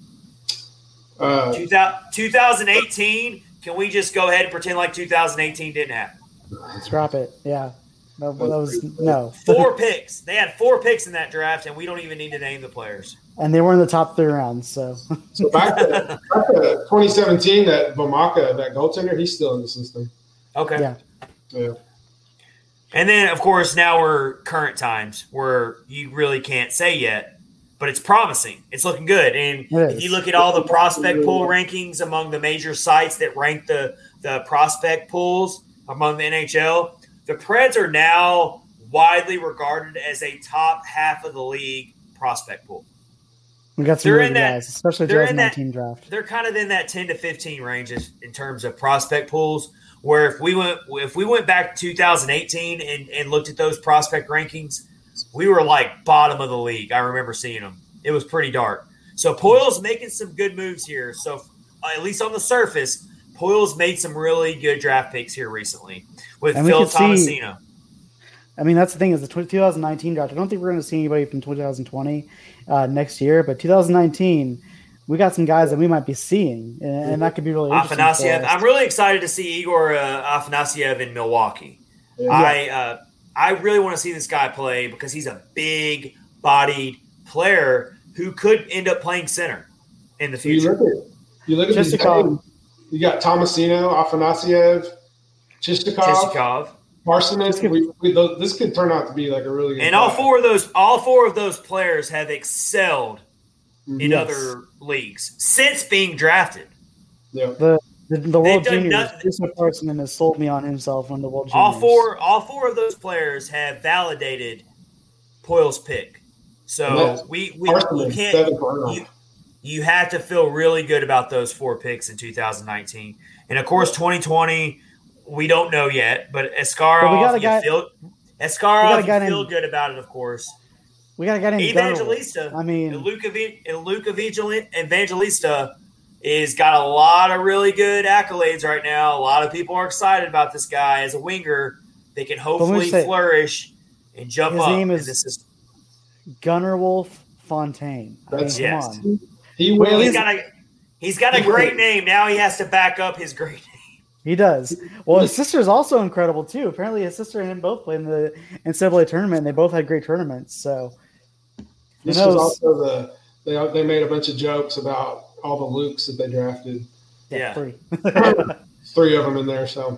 Uh, two thousand eighteen, can we just go ahead and pretend like two thousand eighteen didn't happen? Let's drop it. Yeah. No, that was no. Four picks. They had four picks in that draft, and we don't even need to name the players. And they were in the top three rounds. So, so back, to, back to twenty seventeen, that Vomaka, that goaltender, he's still in the system. Okay. Yeah. Yeah. And then, of course, now we're current times where you really can't say yet, but it's promising. It's looking good. And if you look at all the prospect pool rankings among the major sites that rank the, the prospect pools among the N H L, the Preds are now widely regarded as a top half of the league prospect pool. We got some they're really in that, guys, especially the twenty nineteen draft. They're kind of in that ten to fifteen ranges in terms of prospect pools. Where if we went if we went back to two thousand eighteen and, and looked at those prospect rankings, we were like bottom of the league. I remember seeing them. It was pretty dark. So Poile's making some good moves here. So at least on the surface, Poile's made some really good draft picks here recently with and Phil Tomasino. See, I mean, that's the thing is the twenty nineteen draft. I don't think we're going to see anybody from twenty twenty uh, next year, but two thousand nineteen, we got some guys that we might be seeing, and, and that could be really interesting. Afanasyev. I'm really excited to see Igor uh, Afanasyev in Milwaukee. Yeah. I uh, I really want to see this guy play because he's a big-bodied player who could end up playing center in the future. You look at, you look at these names. You got Tomasino, Afanasyev, Chistikov, Chistikov. Parsons. We, we, those, this could turn out to be like a really good and all four of those, all four of those players have excelled in yes. other leagues since being drafted. Yeah, the the, the World Juniors. Jason Parson has sold me on himself on the World Juniors. All four, all four of those players have validated Poyle's pick. So we we, we can't. You, you have to feel really good about those four picks in two thousand nineteen, and of course twenty twenty. We don't know yet, but Askarov, you guy, feel Askarov, you feel named, good about it, of course. We got a guy named Evangelista. Gunnar. I mean, Luke, Luke Evangelista is got a lot of really good accolades right now. A lot of people are excited about this guy as a winger. They can hopefully say, flourish and jump his up. His name is this Gunnar Wolf Fontaine. That's I mean, yes. Come on. He well, he's got a he's got a great name. Now he has to back up his great name. He does. Well, his sister is also incredible too. Apparently, his sister and him both played in the N C double A tournament. And they both had great tournaments. So this was also the they they made a bunch of jokes about all the Lukes that they drafted. Yeah, yeah. three, three of them in there. So,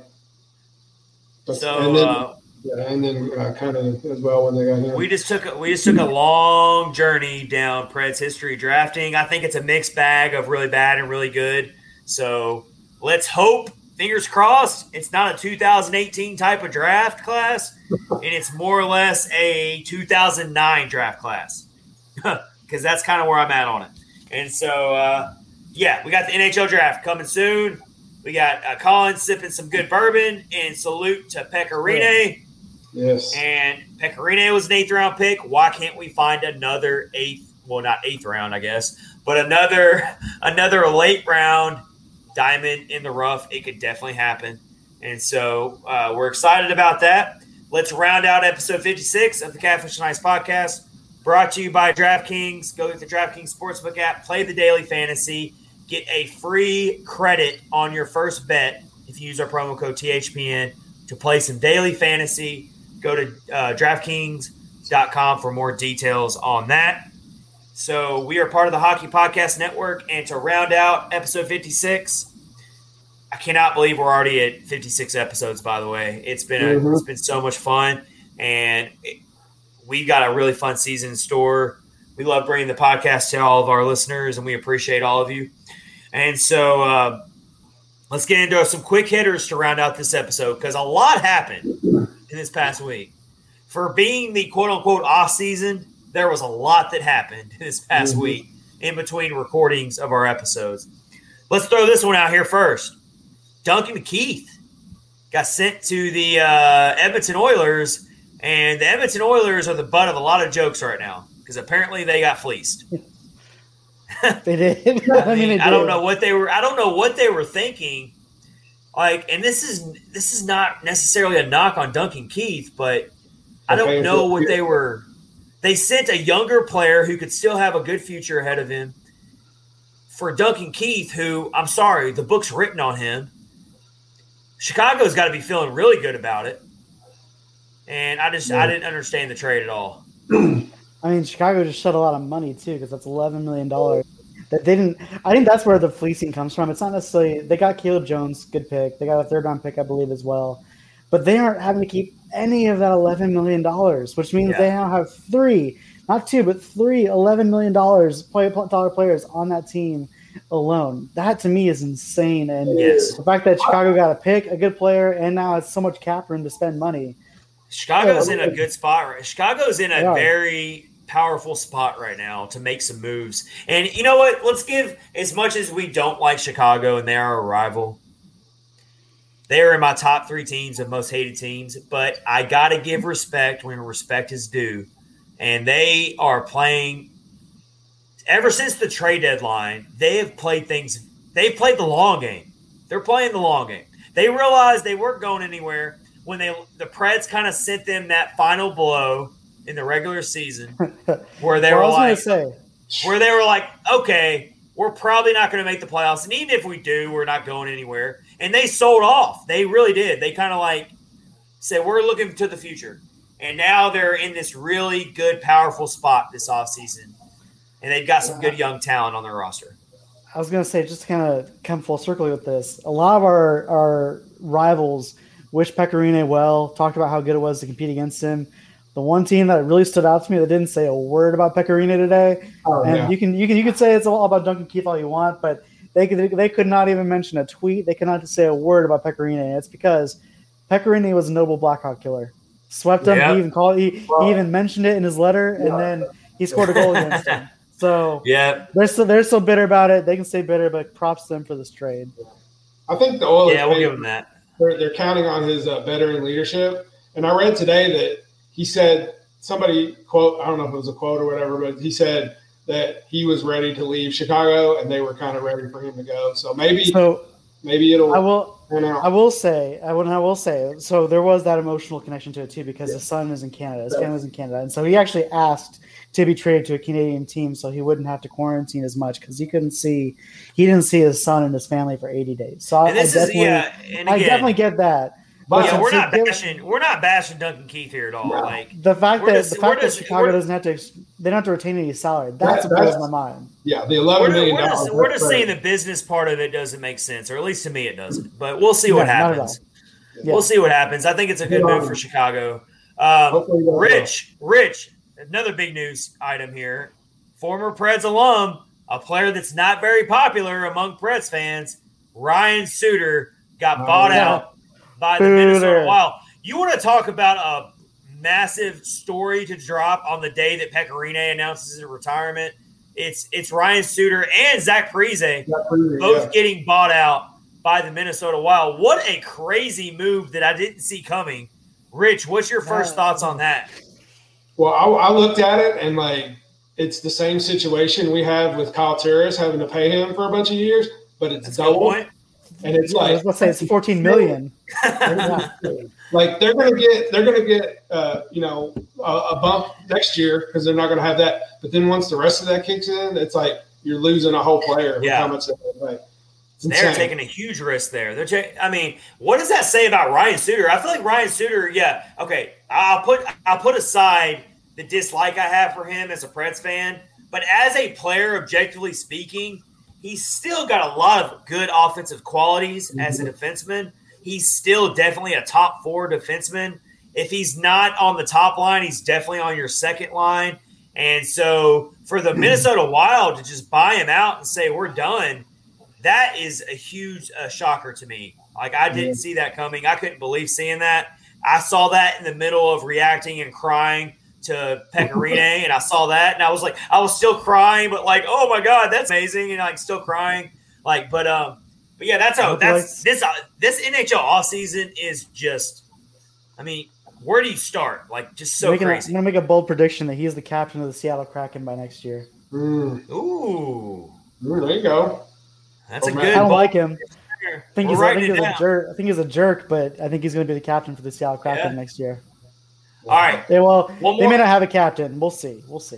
but, so and then, uh, yeah, and then uh, kind of as well when they got him. We just took a, we just took a long journey down Pred's history drafting. I think it's a mixed bag of really bad and really good. So let's hope. Fingers crossed, it's not a two thousand eighteen type of draft class, and it's more or less a two thousand nine draft class because that's kind of where I'm at on it. And so, uh, yeah, we got the N H L draft coming soon. We got uh, Colin sipping some good bourbon, and salute to Pekka Rinne. Yes. And Pekka Rinne was an eighth round pick. Why can't we find another eighth? Well, not eighth round, I guess, but another another late round diamond in the rough. It could definitely happen. And so uh, we're excited about that. Let's round out episode fifty-six of the Catfish and Ice podcast, brought to you by DraftKings. Go get the DraftKings Sportsbook app, play the daily fantasy, get a free credit on your first bet if you use our promo code T H P N to play some daily fantasy. Go to uh, DraftKings dot com for more details on that. So we are part of the Hockey Podcast Network, and to round out episode fifty-six, I cannot believe we're already at fifty-six episodes. By the way, it's been a, mm-hmm. it's been so much fun, and it, we got a really fun season in store. We love bringing the podcast to all of our listeners, and we appreciate all of you. And so uh, let's get into some quick hitters to round out this episode because a lot happened in this past week. For being the quote unquote off season, there was a lot that happened this past mm-hmm. week in between recordings of our episodes. Let's throw this one out here first. Duncan Keith got sent to the uh, Edmonton Oilers, and the Edmonton Oilers are the butt of a lot of jokes right now because apparently they got fleeced. They did. I, I mean, they I don't know what they were. I don't know what they were thinking. Like, and this is this is not necessarily a knock on Duncan Keith, but I don't know what they were. They sent a younger player who could still have a good future ahead of him for Duncan Keith, who, I'm sorry, the book's written on him. Chicago's got to be feeling really good about it. And I just, yeah. I didn't understand the trade at all. I mean, Chicago just shed a lot of money, too, because that's eleven million dollars. That they didn't. I think that's where the fleecing comes from. It's not necessarily – they got Caleb Jones, good pick. They got a third-round pick, I believe, as well. But they aren't having to keep any of that eleven million dollars, which means yeah. they now have three, not two, but three eleven million dollars play, dollar players on that team alone. That, to me, is insane. And yes. the fact that Chicago got a pick, a good player, and now has so much cap room to spend money. Chicago's in a good spot. Right? Chicago's in a very powerful spot right now to make some moves. And you know what? Let's give, as much as we don't like Chicago and they are a rival, they are in my top three teams of most hated teams, but I got to give respect when respect is due. And they are playing – ever since the trade deadline, they have played things – they've played the long game. They're playing the long game. They realized they weren't going anywhere when they the Preds kind of sent them that final blow in the regular season where they well, were like say. where they were like, okay, we're probably not going to make the playoffs. And even if we do, we're not going anywhere. And they sold off. They really did. They kind of like said, we're looking to the future. And now they're in this really good, powerful spot this offseason. And they've got some good young talent on their roster. I was going to say, just to kind of come full circle with this, a lot of our, our rivals wish Pekka Rinne well, talked about how good it was to compete against him. The one team that really stood out to me that didn't say a word about Pekka Rinne today, oh, and yeah. you can you can you can say it's all about Duncan Keith all you want, but they could they could not even mention a tweet. They could not say a word about Pekka Rinne. It's because Pekka Rinne was a noble Blackhawk killer. swept them. Yep. He even called. He, he even mentioned it in his letter, and Yeah. then he scored a goal against them. So Yeah. they're still they're still bitter about it. They can stay bitter, but props to them for this trade. I think the Oilers. Yeah, we'll made- give him that. They're, they're counting on his uh, veteran leadership. And I read today that he said somebody quote, I don't know if it was a quote or whatever, but he said that he was ready to leave Chicago and they were kind of ready for him to go. So maybe So maybe it'll I will turn out. I will say I will I will say so there was that emotional connection to it too because his son is in Canada. His Yeah. family was in Canada, and so he actually asked to be traded to a Canadian team so he wouldn't have to quarantine as much because he couldn't see he didn't see his son and his family for eighty days. So I, And this I is definitely yeah, and I again, definitely get that. But yeah, since we're he not give- bashing we're not bashing Duncan Keith here at all. No. Like the fact Where that does- the where fact that does- Chicago where- doesn't have to they don't have to retain any salary. That's That- what blows that's- my mind. Yeah, the we're, eleven just- million we're dollars. just, we're that's just saying right. the business part of it doesn't make sense, or at least to me it doesn't. But we'll see what Yeah, not at happens. Yeah. We'll see what happens. I think it's a good Yeah. move for Chicago. Um, Hopefully they'll Rich, Rich, another big news item here. Former Preds alum, a player that's not very popular among Preds fans, Ryan Suter, got Oh, bought yeah. out by the Minnesota Suter. Wild. You want to talk about a massive story to drop on the day that Pecorine announces his retirement? It's it's Ryan Suter and Zach Parise That's pretty- both yeah. getting bought out by the Minnesota Wild. What a crazy move that I didn't see coming. Rich, what's your first Yeah. thoughts on that? Well, I, I looked at it and like it's the same situation we have with Kyle Turris having to pay him for a bunch of years, but it's That's a good double. point. And it's Yeah, like let's say it's fourteen million. Yeah. like they're gonna get they're gonna get uh, you know a, a bump next year because they're not gonna have that. But then once the rest of that kicks in, it's like you're losing a whole player. with Yeah. how much they like. It's They're insane. taking a huge risk there. They're ta- I mean, what does that say about Ryan Suter? I feel like Ryan Suter, yeah, okay. I'll put I'll put aside the dislike I have for him as a Preds fan, but as a player, objectively speaking, he's still got a lot of good offensive qualities mm-hmm. as a defenseman. He's still definitely a top four defenseman. If he's not on the top line, he's definitely on your second line. And so for the Minnesota Wild to just buy him out and say, we're done, that is a huge uh, shocker to me. Like, I didn't yeah. see that coming. I couldn't believe seeing that. I saw that in the middle of reacting and crying to Pecorine, and I saw that, and I was like, I was still crying, but like, oh my God, that's amazing, and like still crying. Like, but um, but yeah, that's how that's this uh, this N H L offseason is just. I mean, where do you start? Like, just so I'm making crazy. A, I'm gonna make a bold prediction that he's the captain of the Seattle Kraken by next year. Mm. Ooh, Ooh, there you go. That's oh, a man. good. I don't bold like him. I think, he's, I think he's a down. jerk. I think he's a jerk, but I think he's going to be the captain for the Seattle Kraken Yeah. next year. All right. They will. One they more. may not have a captain. We'll see. We'll see.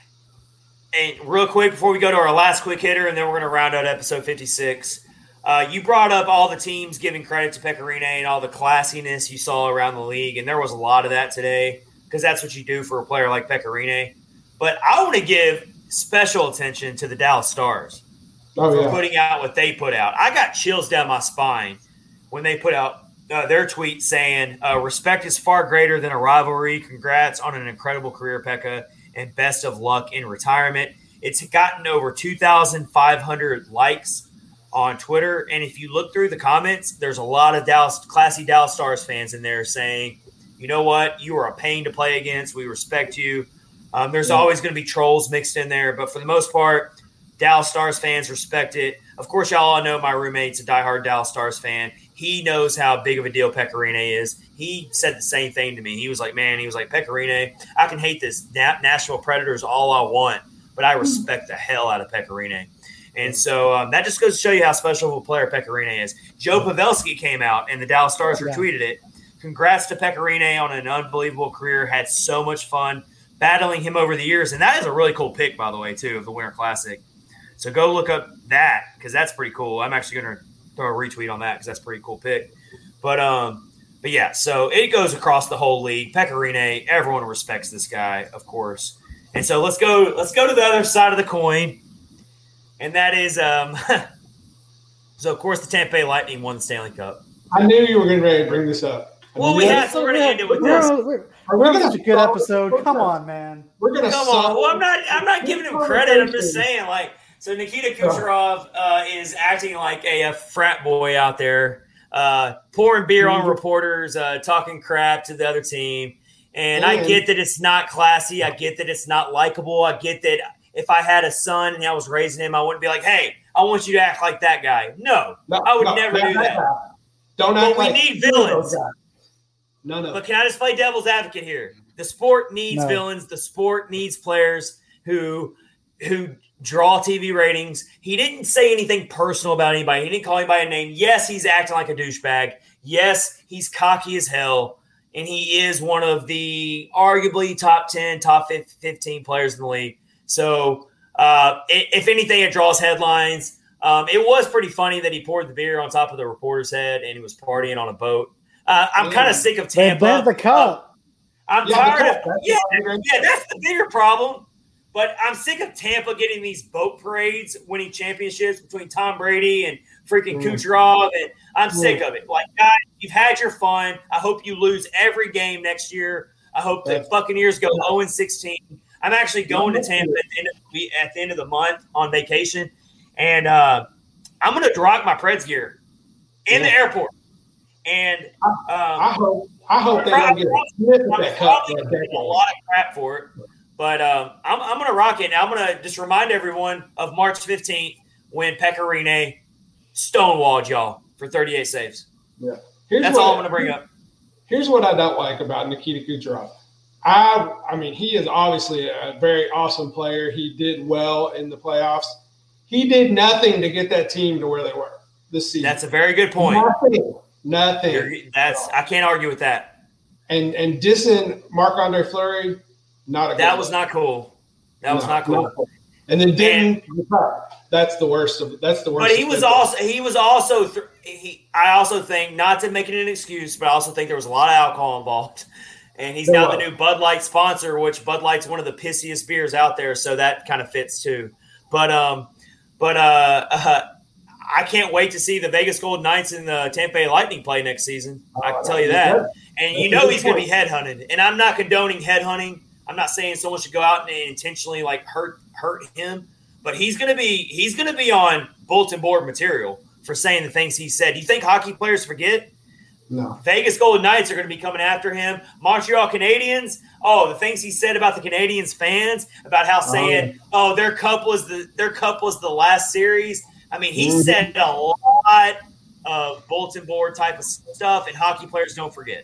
And real quick before we go to our last quick hitter, and then we're going to round out episode fifty-six. Uh, you brought up all the teams giving credit to Pecorine and all the classiness you saw around the league, and there was a lot of that today because that's what you do for a player like Pecorine. But I want to give special attention to the Dallas Stars oh, for yeah. putting out what they put out. I got chills down my spine when they put out uh, their tweet saying, uh, respect is far greater than a rivalry. Congrats on an incredible career, Pekka, and best of luck in retirement. It's gotten over two thousand five hundred likes on Twitter. And if you look through the comments, there's a lot of Dallas, classy Dallas Stars fans in there saying, you know what? You are a pain to play against. We respect you. Um, there's yeah. always going to be trolls mixed in there. But for the most part, Dallas Stars fans respect it. Of course, y'all all know my roommate's a diehard Dallas Stars fan. He knows how big of a deal Pecorine is. He said the same thing to me. He was like, man, he was like, Pecorine, I can hate this Na- Nashville Predators all I want, but I respect the hell out of Pecorine. And so um, that just goes to show you how special of a player Pecorine is. Joe Pavelski came out, and the Dallas Stars yeah. retweeted it. Congrats to Pecorine on an unbelievable career. Had so much fun battling him over the years. And that is a really cool pick, by the way, too, of the Winter Classic. So go look up that because that's pretty cool. I'm actually going to throw a retweet on that because that's a pretty cool pick. But, um, but yeah, so it goes across the whole league. Pecorine, everyone respects this guy, of course. And so let's go let's go to the other side of the coin. And that is, um, so, of course, the Tampa Bay Lightning won the Stanley Cup. I knew you were getting ready to bring this up. Well, we had to. We're going to end it with this. We're, we're, we're such a good episode. Come on, man. We're going to Come on. Well, I'm not I'm not giving him credit. I'm just saying, like, so Nikita Kucherov uh, is acting like a, a frat boy out there, uh, pouring beer on reporters, uh, talking crap to the other team. And I get that it's not classy. I get that it's not likable. I get that if I had a son and I was raising him, I wouldn't be like, hey, I want you to act like that guy. No, no I would no, never do that. that. Don't act but we like need villains. No, no. But can I just play devil's advocate here? The sport needs no. villains. The sport needs players who who draw T V ratings. He didn't say anything personal about anybody. He didn't call anybody a name. Yes, he's acting like a douchebag. Yes, he's cocky as hell. And he is one of the arguably top ten, top fifteen players in the league. So uh, if anything, it draws headlines. Um, it was pretty funny that he poured the beer on top of the reporter's head and he was partying on a boat. Uh, I'm kind of sick of Tampa. They the cup. Uh, I'm yeah, tired cup. of – yeah, yeah, that's the bigger problem. But I'm sick of Tampa getting these boat parades, winning championships between Tom Brady and freaking mm. Kucherov. And I'm mm. sick of it. Like, guys, you've had your fun. I hope you lose every game next year. I hope the Buccaneers go oh and sixteen. I'm actually going to Tampa at the end of the, at the, end of the month on vacation. And uh, I'm going to rock my Preds gear in yeah. the airport. And um, I hope I hope they don't get a probably a lot of crap for it. But um, I'm, I'm going to rock it. And I'm going to just remind everyone of March fifteenth when Pekka Rinne stonewalled y'all for thirty-eight saves. Yeah, here's That's all I'm going to bring up. Here's what I don't like about Nikita Kucherov. I, I mean, he is obviously a very awesome player. He did well in the playoffs. He did nothing to get that team to where they were this season. That's a very good point. Nothing. Nothing. You're, that's I can't argue with that. And and dissing Marc-Andre Fleury, not a that good was one. not cool. That no, was not cool. Not cool. And then didn't that's the worst of that's the worst. But he was also he was also th- he. I also think, not to make it an excuse, but I also think there was a lot of alcohol involved. And he's now the new Bud Light sponsor, which Bud Light's one of the pissiest beers out there, so that kind of fits too. But um, but uh, uh, I can't wait to see the Vegas Golden Knights and the Tampa Bay Lightning play next season. I can tell you that. And you know he's going to be headhunted. And I'm not condoning headhunting. I'm not saying someone should go out and intentionally like hurt hurt him, but he's going to be he's going to be on bulletin board material for saying the things he said. Do you think hockey players forget? No. Vegas Golden Knights are going to be coming after him. Montreal Canadiens, oh, the things he said about the Canadiens fans, about how saying, oh, oh their cup was the their cup was the last series. I mean, he mm-hmm. said a lot of bulletin board type of stuff, and hockey players don't forget.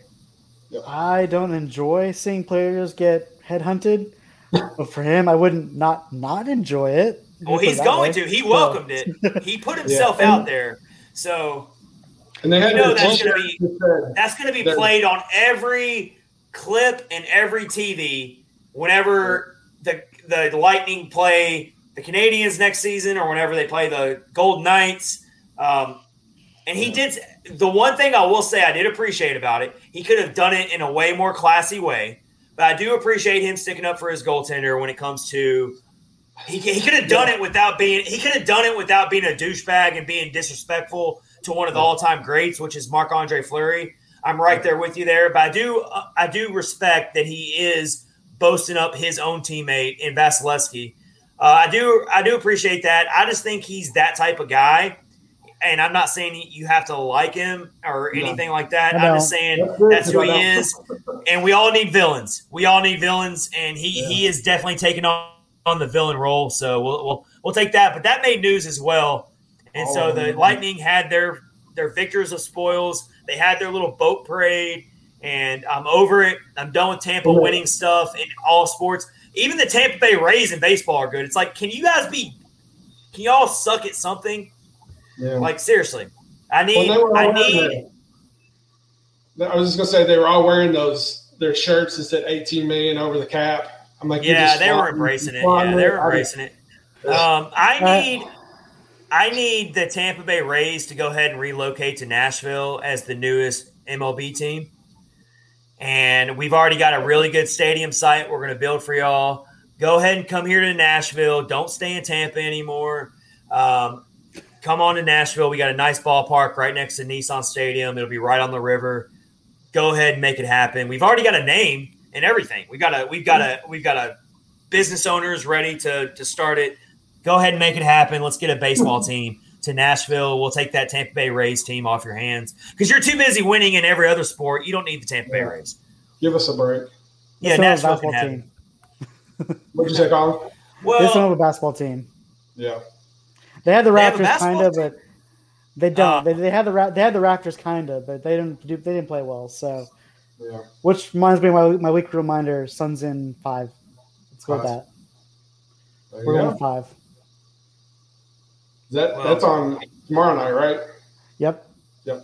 I don't enjoy seeing players get headhunted, but for him, I wouldn't not not enjoy it. Well, he's going way. to. He welcomed so. it. He put himself yeah. out there. So and they had you know that's going to be that's going to be played on every clip and every T V whenever the the Lightning play the Canadiens next season, or whenever they play the Golden Knights. Um, and he did the one thing I will say I did appreciate about it. He could have done it in a way more classy way, but I do appreciate him sticking up for his goaltender when it comes to. He, he could have done it without being. He could have done it without being a douchebag and being disrespectful to one of the all-time greats, which is Marc-Andre Fleury. I'm right there with you there, but I do uh, I do respect that he is boasting up his own teammate in Vasilevsky. Uh, I do I do appreciate that. I just think he's that type of guy, and I'm not saying you have to like him or anything no. like that. I'm just saying that's, that's who he is, and we all need villains. We all need villains, and he yeah. he is definitely taking on. on the villain role, so we'll we'll we'll take that. But that made news as well, and oh, so the man. Lightning had their their victors of spoils. They had their little boat parade, and I'm over it. I'm done with Tampa yeah. winning stuff in all sports. Even the Tampa Bay Rays in baseball are good. It's like, can you guys be? Can y'all suck at something? Yeah. Like seriously, I need. Well, I need. The, I was just gonna say they were all wearing those their shirts that said eighteen million over the cap. I'm like, yeah, they were embracing it. Yeah, they were embracing it. Um, I need, I need the Tampa Bay Rays to go ahead and relocate to Nashville as the newest M L B team. And we've already got a really good stadium site we're going to build for y'all. Go ahead and come here to Nashville. Don't stay in Tampa anymore. Um, come on to Nashville. We got a nice ballpark right next to Nissan Stadium. It'll be right on the river. Go ahead and make it happen. We've already got a name. And everything we got a we've got a we've got a business owners ready to to start it. Go ahead and make it happen. Let's get a baseball team to Nashville. We'll take that Tampa Bay Rays team off your hands because you're too busy winning in every other sport. You don't need the Tampa Bay Rays. Give us a break. Yeah, Nashville can have him. What'd you say, Colin? Well, they still have a basketball team. Yeah, they had the they Raptors kind of, but they don't. Uh, they, they had the they had the Raptors kind of, but they didn't do. They didn't play well. So, yeah. Which reminds me of my my weekly reminder: Suns in five. Let's go with Five. that. There you We're go. going five. That Well- that's on tomorrow night, right? Yep. Yep.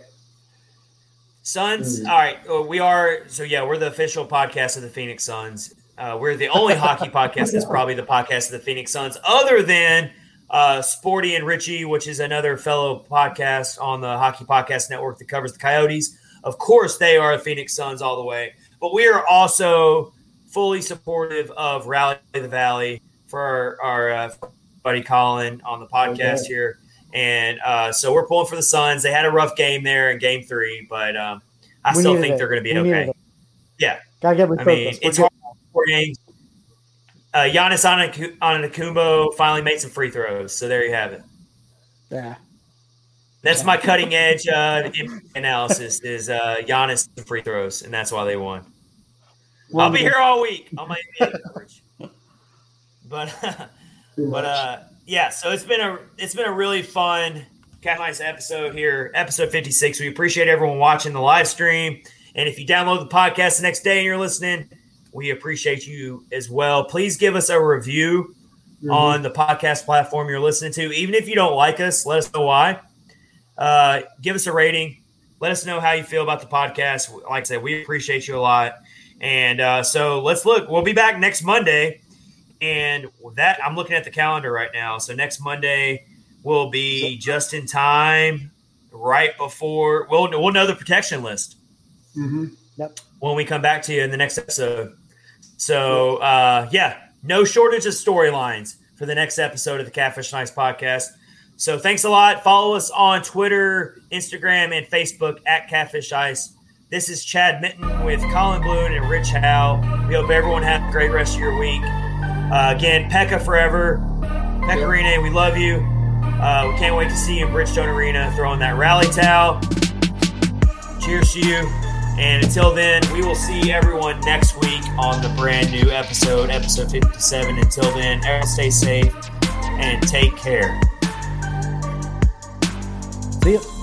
Suns. Mm. All right, uh, we are. So yeah, we're the official podcast of the Phoenix Suns. Uh, we're the only hockey podcast that's probably the podcast of the Phoenix Suns, other than uh, Sporty and Richie, which is another fellow podcast on the Hockey Podcast Network that covers the Coyotes. Of course, they are the Phoenix Suns all the way, but we are also fully supportive of Rally the Valley for our, our uh, buddy Colin on the podcast Okay. here. And uh, so we're pulling for the Suns. They had a rough game there in game three, but um, I We still needed think it. they're going to be We needed okay. it. Yeah. Gotta get I refocused. mean, We're it's good. hard four games. Uh, Giannis Antetokounmpo Antetokounmpo finally made some free throws, so there you have it. Yeah. That's my cutting edge uh, analysis is uh, Giannis some free throws, and that's why they won. I'll be here all week on my N B A coverage. But Too but much. uh, yeah, so it's been a it's been a really fun Cat Nice episode here, episode fifty-six. We appreciate everyone watching the live stream, and if you download the podcast the next day and you're listening, we appreciate you as well. Please give us a review Mhm. on the podcast platform you're listening to. Even if you don't like us, let us know why. Uh, give us a rating. Let us know how you feel about the podcast. Like I said, we appreciate you a lot. And uh, so let's look. We'll be back next Monday. And with that, I'm looking at the calendar right now. So next Monday will be just in time, right before we'll, we'll know the protection list Mhm. Yep. when we come back to you in the next episode. So, uh, yeah, no shortage of storylines for the next episode of the Catfish Nice podcast. So thanks a lot. Follow us on Twitter, Instagram, and Facebook at Catfish Ice. This is Chad Mitten with Colin Bloom and Rich Howe. We hope everyone has a great rest of your week. Uh, again, Pekka forever. Pecorine, we love you. Uh, we can't wait to see you in Bridgestone Arena throwing that rally towel. Cheers to you. And until then, we will see everyone next week on the brand new episode, episode fifty-seven. Until then, everyone stay safe and take care. See ya.